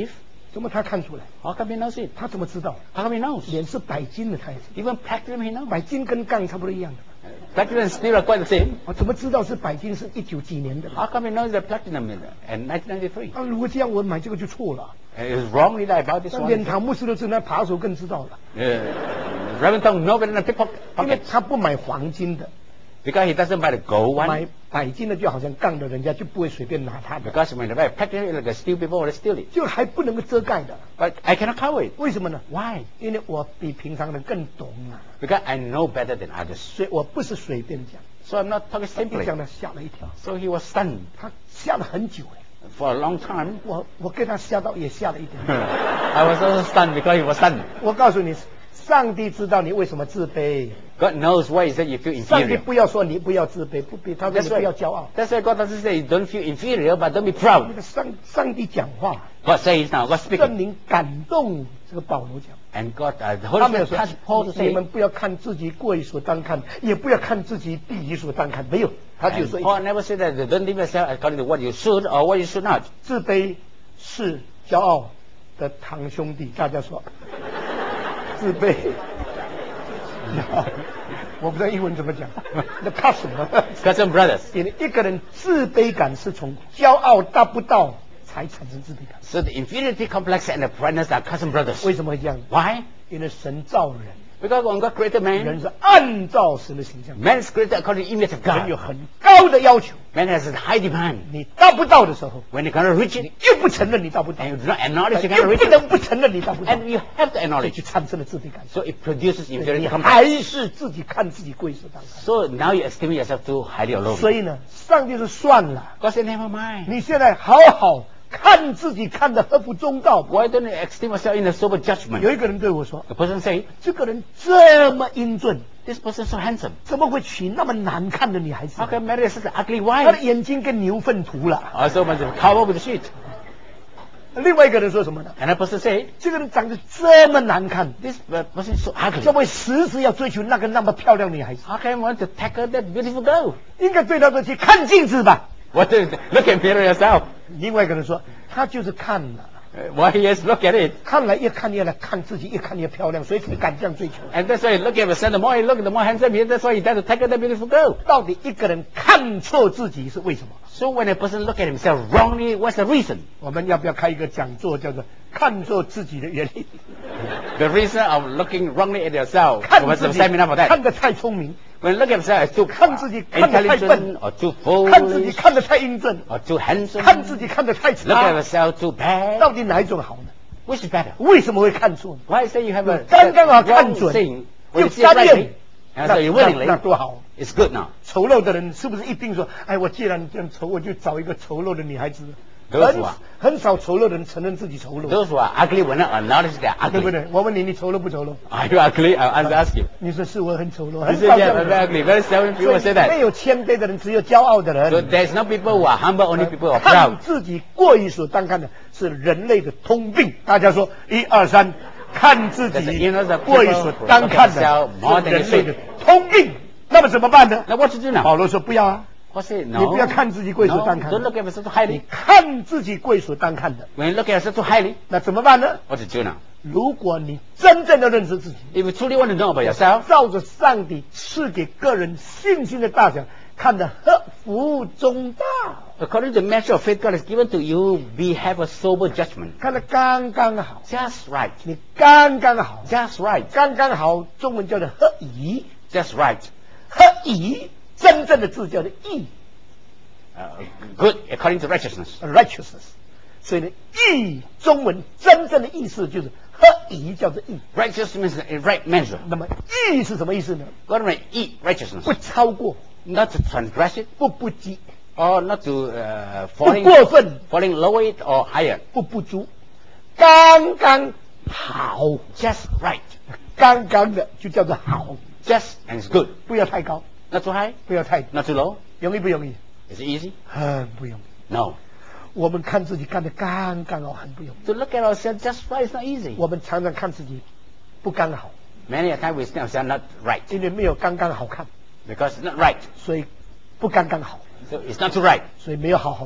怎么他看出来？ How come he knows it? 他怎么知道？ How come he knows? 脸是白金的，他也知道。 Even platinum he knows. 白金跟钢差不多一样的。 Platinum and steel are quite the same. 我怎么知道是白金是一九几年的？ How come he knows that platinum in in nineteen ninety-three? 啊，如果这样我买这个就错了。 It's wrong really about this 那 one. 连唐牧师都知道，那扒手更知道了， Uh, Reverend Tong know better than the 因为 pickpocket 他不买黄金的， because he doesn't buy the gold 买 one. 白金的就好像杠的，人家就不会随便拿他的， Because when they buy platinum, like the steel people will steal it. 就还不能够遮盖的。 But I cannot cover it. 为什么呢？ Why? 因为我比平常人更懂啊， Because I know better than others. 所以我不是随便讲， So I'm not talking 一 simply. 讲他吓了一跳， So he was stunned 他吓了很久哎， for a long time. 我我跟他吓到也吓了一点。 I was also stunned because he was stunned. 我告诉你，上帝知道你为什么自卑， God knows why is that you feel 上帝 inferior. 不要说你不要自卑，不必，他说 That's 你不要 why, 骄傲。 that's why God doesn't say don't feel inferior, but don't be proud. 那个上上帝讲话， God says now, God 圣 speaking. 灵感动这个保罗讲。 And God, uh, the 他 Holy 没有 Spirit 说 touched Paul to 你 say, 们不要看自己过于所当看，也不要看自己必于所当看，没有，他就 and 说 Paul never said that don't live yourself according to what you should or what you should not. 自卑是骄傲的堂兄弟，大家说自卑，我不知道英文怎么讲，那怕什么？ Cousin brothers. 因为一个人自卑感是从骄傲达不到才产生自卑感。 So the inferiority complex and the proudness are cousin brothers. 为什么会这样？ Why? 因为神造人， Because when God created 人 man, 是按照神的形象， man is created according to the image of 人有 God. 很高的要求， Man has a high demand. 你达不到的时候， When you cannot reach 你 it, 又不承认你达不到， and you do not acknowledge you 又 cannot 不 reach it, 能不承认你达不到， and you have to 所以 acknowledge. 就产生了自卑感。 So it produces 你 inferiority complex. 还是自己看自己贵所当看。 So now you estimate yourself too highly alone. 所以呢，上帝是算了， God said, never mind. 你现在好好看自己，看得合乎中道。 Why don't you esteem yourself in a sober 有 judgment? 一个人对我说 The person said, 这个人这么英俊， this person is so handsome. 怎么会娶那么难看的女孩子 How？can marry such an ugly 他的 wife? 眼睛跟牛粪涂了。 Also must cover with the sheet. 另外一个人说什么呢？ Another person said, 这个人长得这么难看， this person is so ugly. 怎么会时时要追求那个那么漂亮的女孩子？ How can I want to tackle that beautiful girl? 应该对他说去看镜子吧。 What? do- Look at mirror yourself. 另外一个人说，他就是看了， Uh, Why yes, look at it. 看了越看越来看自己，越看越漂亮，所以才敢这样追求。 And that's why you look at yourself. The more you look, the more handsome he is. That's why he does to tackle that beautiful girl. 到底一个人看错自己是为什么？ So when a person look at himself wrongly, what's the reason? 我们要不要开一个讲座，叫做“看错自己的原理 The reason of looking wrongly at yourself. ”？ 看 What's 自 the 己 seminar for that? 看得太聪明， When you look at yourself as too 看自己看得太笨， intelligent or too 看自己 foolish 看得太英俊， or too handsome, 看自己看得太 look at 差， yourself too bad. 到底哪一种好呢？ Which is better? 为什么会看错呢？ Why say you have a 刚刚好看 wrong 准 thing 就 when you see it 甘 rightly, 愿， and 那 so you 那 willingly, 那多好！ it's good now. 丑陋的人是不是一定说，哎，我既然这样丑，我就找一个丑陋的女孩子？ 都是很啊很少丑陋的人承认自己丑陋， Those who are ugly will not acknowledge they're 对不 ugly. 对？我问你，你丑陋不丑陋？ Are you ugly? I'll ask you. 你说是我很丑陋， You 很 say 少这 yes, 样 I'm 的 very 人。 ugly. Very seldom 所 people say 以没 that. 有谦卑的人，只有骄傲的 So 人。 there's no people who are humble, only people who are 看 proud. 自己过于所当看的是人类的通病。大家说，一二三，看自 There's 己 a inner of 过于所当看的 people who look at themselves more 是 than 人类的 they 通病。那么怎么办呢？ Now what to do now? 保罗说不要啊， What say? 你 No. 不要看自己过于所 No, 当看 don't 的， look at yourself too 你 highly. 看自己过于所当看的， When you look at yourself too highly, 那怎么办呢？ what to do now? 如果你真正的认识自己， If you truly want to know about yourself, 照着上帝赐给个人信心的大小，看得合乎中道， according to the measure of faith God has given to you, be have a sober judgment. 看得刚刚好， Just right. 你刚刚好， Just right. 刚刚好，中文叫做合宜， Just right. 合宜，真正的字叫做义 Uh, good according to righteousness. （righteousness）。所以呢，义中文真正的意思就是合宜，叫做义。 Righteousness means a right measure. 那么义是什么意思呢？ God may eat righteousness. 不超过， Not to transgress it, 不不及， or not to uh, 不 falling, 过分， falling lower it or higher. 不不足，刚刚好， Just right. 刚刚的就叫做好， Just and it's good. 不要太高， Not too high, 不要太低， not too low. 容易不容易？ Is it easy? 很不容易。 No. 我们看自己看得刚刚好，很不容易。 To look at ourselves just right is not easy. 我们常常看自己不刚好， Many a time we see ourselves not right 因为没有刚刚好看， because it's not right. 所以不刚刚好， So it's not too right. 所以没有好好看。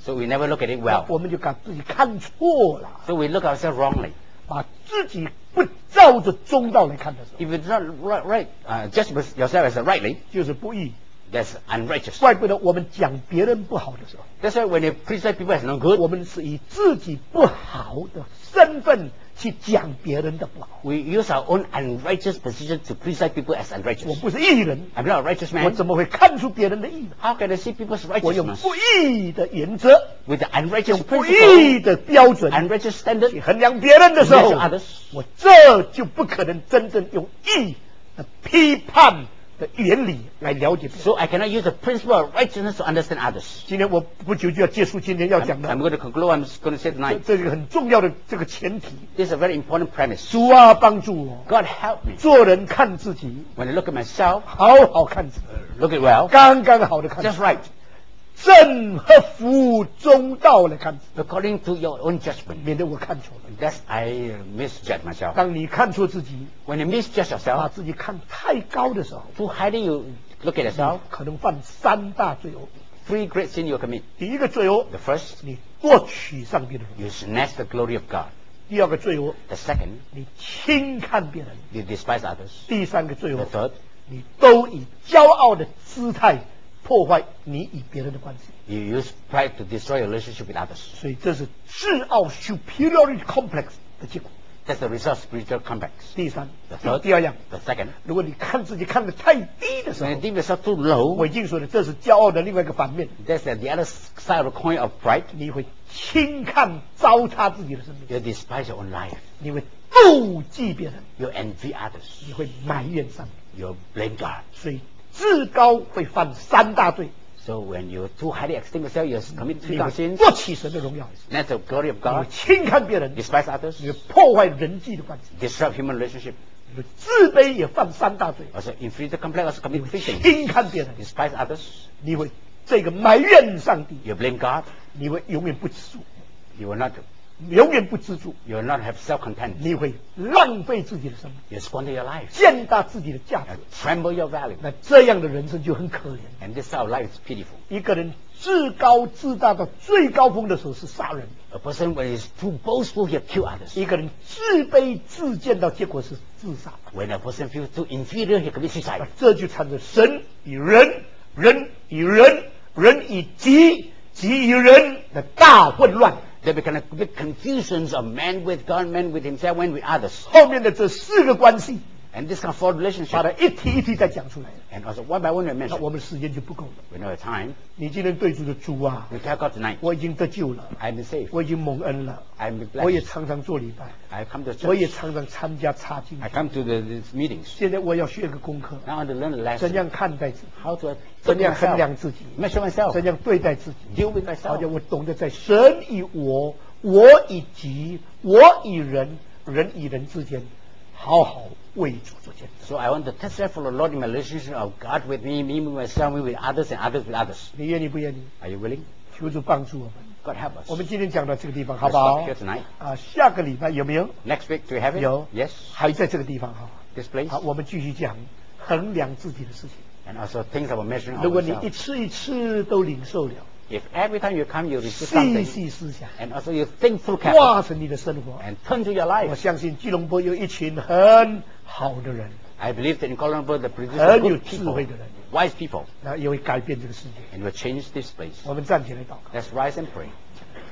So we never look at it 那 well. 我们就把自己看错了， So we look at ourselves wrongly. 把自己不照着中道来看的时候， If you do not right, right uh, judge yourself as rightly, 就是不义。 that's unrighteous. 怪不得我们讲别人不好的时候， That's why when you criticize people as no good, 我们是以自己不好的身份去讲别人的不好。 we use our own unrighteous position to criticize people as 我 unrighteous. 不是义人， I'm not a righteous 我 man. 怎么会看出别人的义呢？ How can I see people's 我用 righteousness? 不义的原则， With the unrighteous 用不 principle, 义的标准 unrighteous standard, 去衡量别人的时候 measure，others. 我这就不可能真正用义的批判的原理来了解别人。 So I cannot use the principle of righteousness to understand others. 今天我不久就要结束今天要 I'm, 讲的 I'm，going to conclude. I'm going to say 这 tonight. 这个很重要的这个前提。 This is a very important premise. 主啊，帮助我， God help me. 做人看自己， When I look at myself, 好好看自己， look at well, 刚刚好的看自 just 己， right, 正合乎中道来看自己， according to your own judgment. 免得我看错了。 That's I misjudge myself. 当你看错自己， When you misjudge 把 yourself, 自己看太高的时候， too highly you look at yourself, 可能犯三大罪恶。 three great sin you commit. 第一个罪恶， The first, 你夺取上帝的荣耀； you snatch the glory of God. 第二个罪恶， The second, 你轻看别人； you despise others. 第三个罪 The 恶， third, 你都以骄傲的姿态破坏你与别人的关系。 you use pride to destroy your relationship with others. 所以这是自傲 superiority complex 的结果。 That's the result of spiritual complex. 第三 The，third, 第二样， the second, 如果你看自己看得太低的时 when 候 you，deem yourself too 我 low, 已经说了，这是骄傲的另外一个反面， that's the the other side of the coin of pride. 你会轻看糟蹋自己的生命， You despise your own life. 你会妒忌别人， You envy others. 你会埋怨上帝。 You blame God. 所以自高会犯三大罪， So when you too highly esteem yourself, you commit 你 three 会 sins. 夺取神的荣耀， That's the glory of 你会 God. 轻看别人， Despise others. 你会破坏人际的关系， Disrupt human relationship. 你会自卑也犯三大罪， Also inferior complex. Also commit three sins. 轻看别人， Despise others. 你会这个埋怨上帝， You blame God. 你会永远不知足， You will not. 永远不知足， You will not have self-content. 你会浪费自己的生命， You squander your life. 践踏自己的价 You 值， tremble your value. 那这样的人生就很可怜。 And this side of life is pitiful. 一个人自高自大到最高峰的时候是杀人， A person when he's too boastful, he'll kill others. 一个人自卑自贱到结果是自杀， When a person feels too inferior, he commits suicide. 这就产生神与人、人与人、人与己、己与人的大混乱。 There become a big confusions of man with God, man with himself, man with others. 后面的这四个关系， And this kind of flawed 把 relationship. 它一题一题再讲出来， And also one by one we 那 mention. 我们时间就不够了。 We know the time. 你今天对主的主啊， We tell God tonight, 我已经得救了， I've been saved. 我已经蒙恩了， I've been 我也 blessed. 常常做礼拜， I come to 我也 church. 常常参加查经 I。come to the, these meetings. 现在我要学个功课， Now I want to learn a 怎 lesson. 样看待自己， How to 怎 think 样衡 myself. 量自己， Measure myself. 怎样对待自己。 Deal with 好 myself. 像我懂得在神与我、我与己、我与人、人与人之间，好好为主做见证。 So I want to testify for the Lord in my relationship of God with me, me with myself, me with others, and others with others. 你愿意不愿意？ Are you willing? 求主帮助我们。 God help us. 我们今天讲到这个地方，好 Let's 不好 stop here tonight. 啊，下个礼拜有没有？ Next week, do we have it? 有 Yes. 还在这个地方哈。 This place. 好，我们继续讲衡量自己的事情。 And also things about measuring 如果你一 ourselves. 次一次都领受了， If every time you come, you receive 细 something, 细思想， and also you think through carefully, 化成你的生活。 and turn to your 我 life. 相信基隆坡有一群很好的人， I believe that in Colorado, the produce 很 of 有 good 智 people, 慧的人， wise people, 那也会改变这个世界。 and will change this place. 我们站起来祷告。 Let's rise and pray.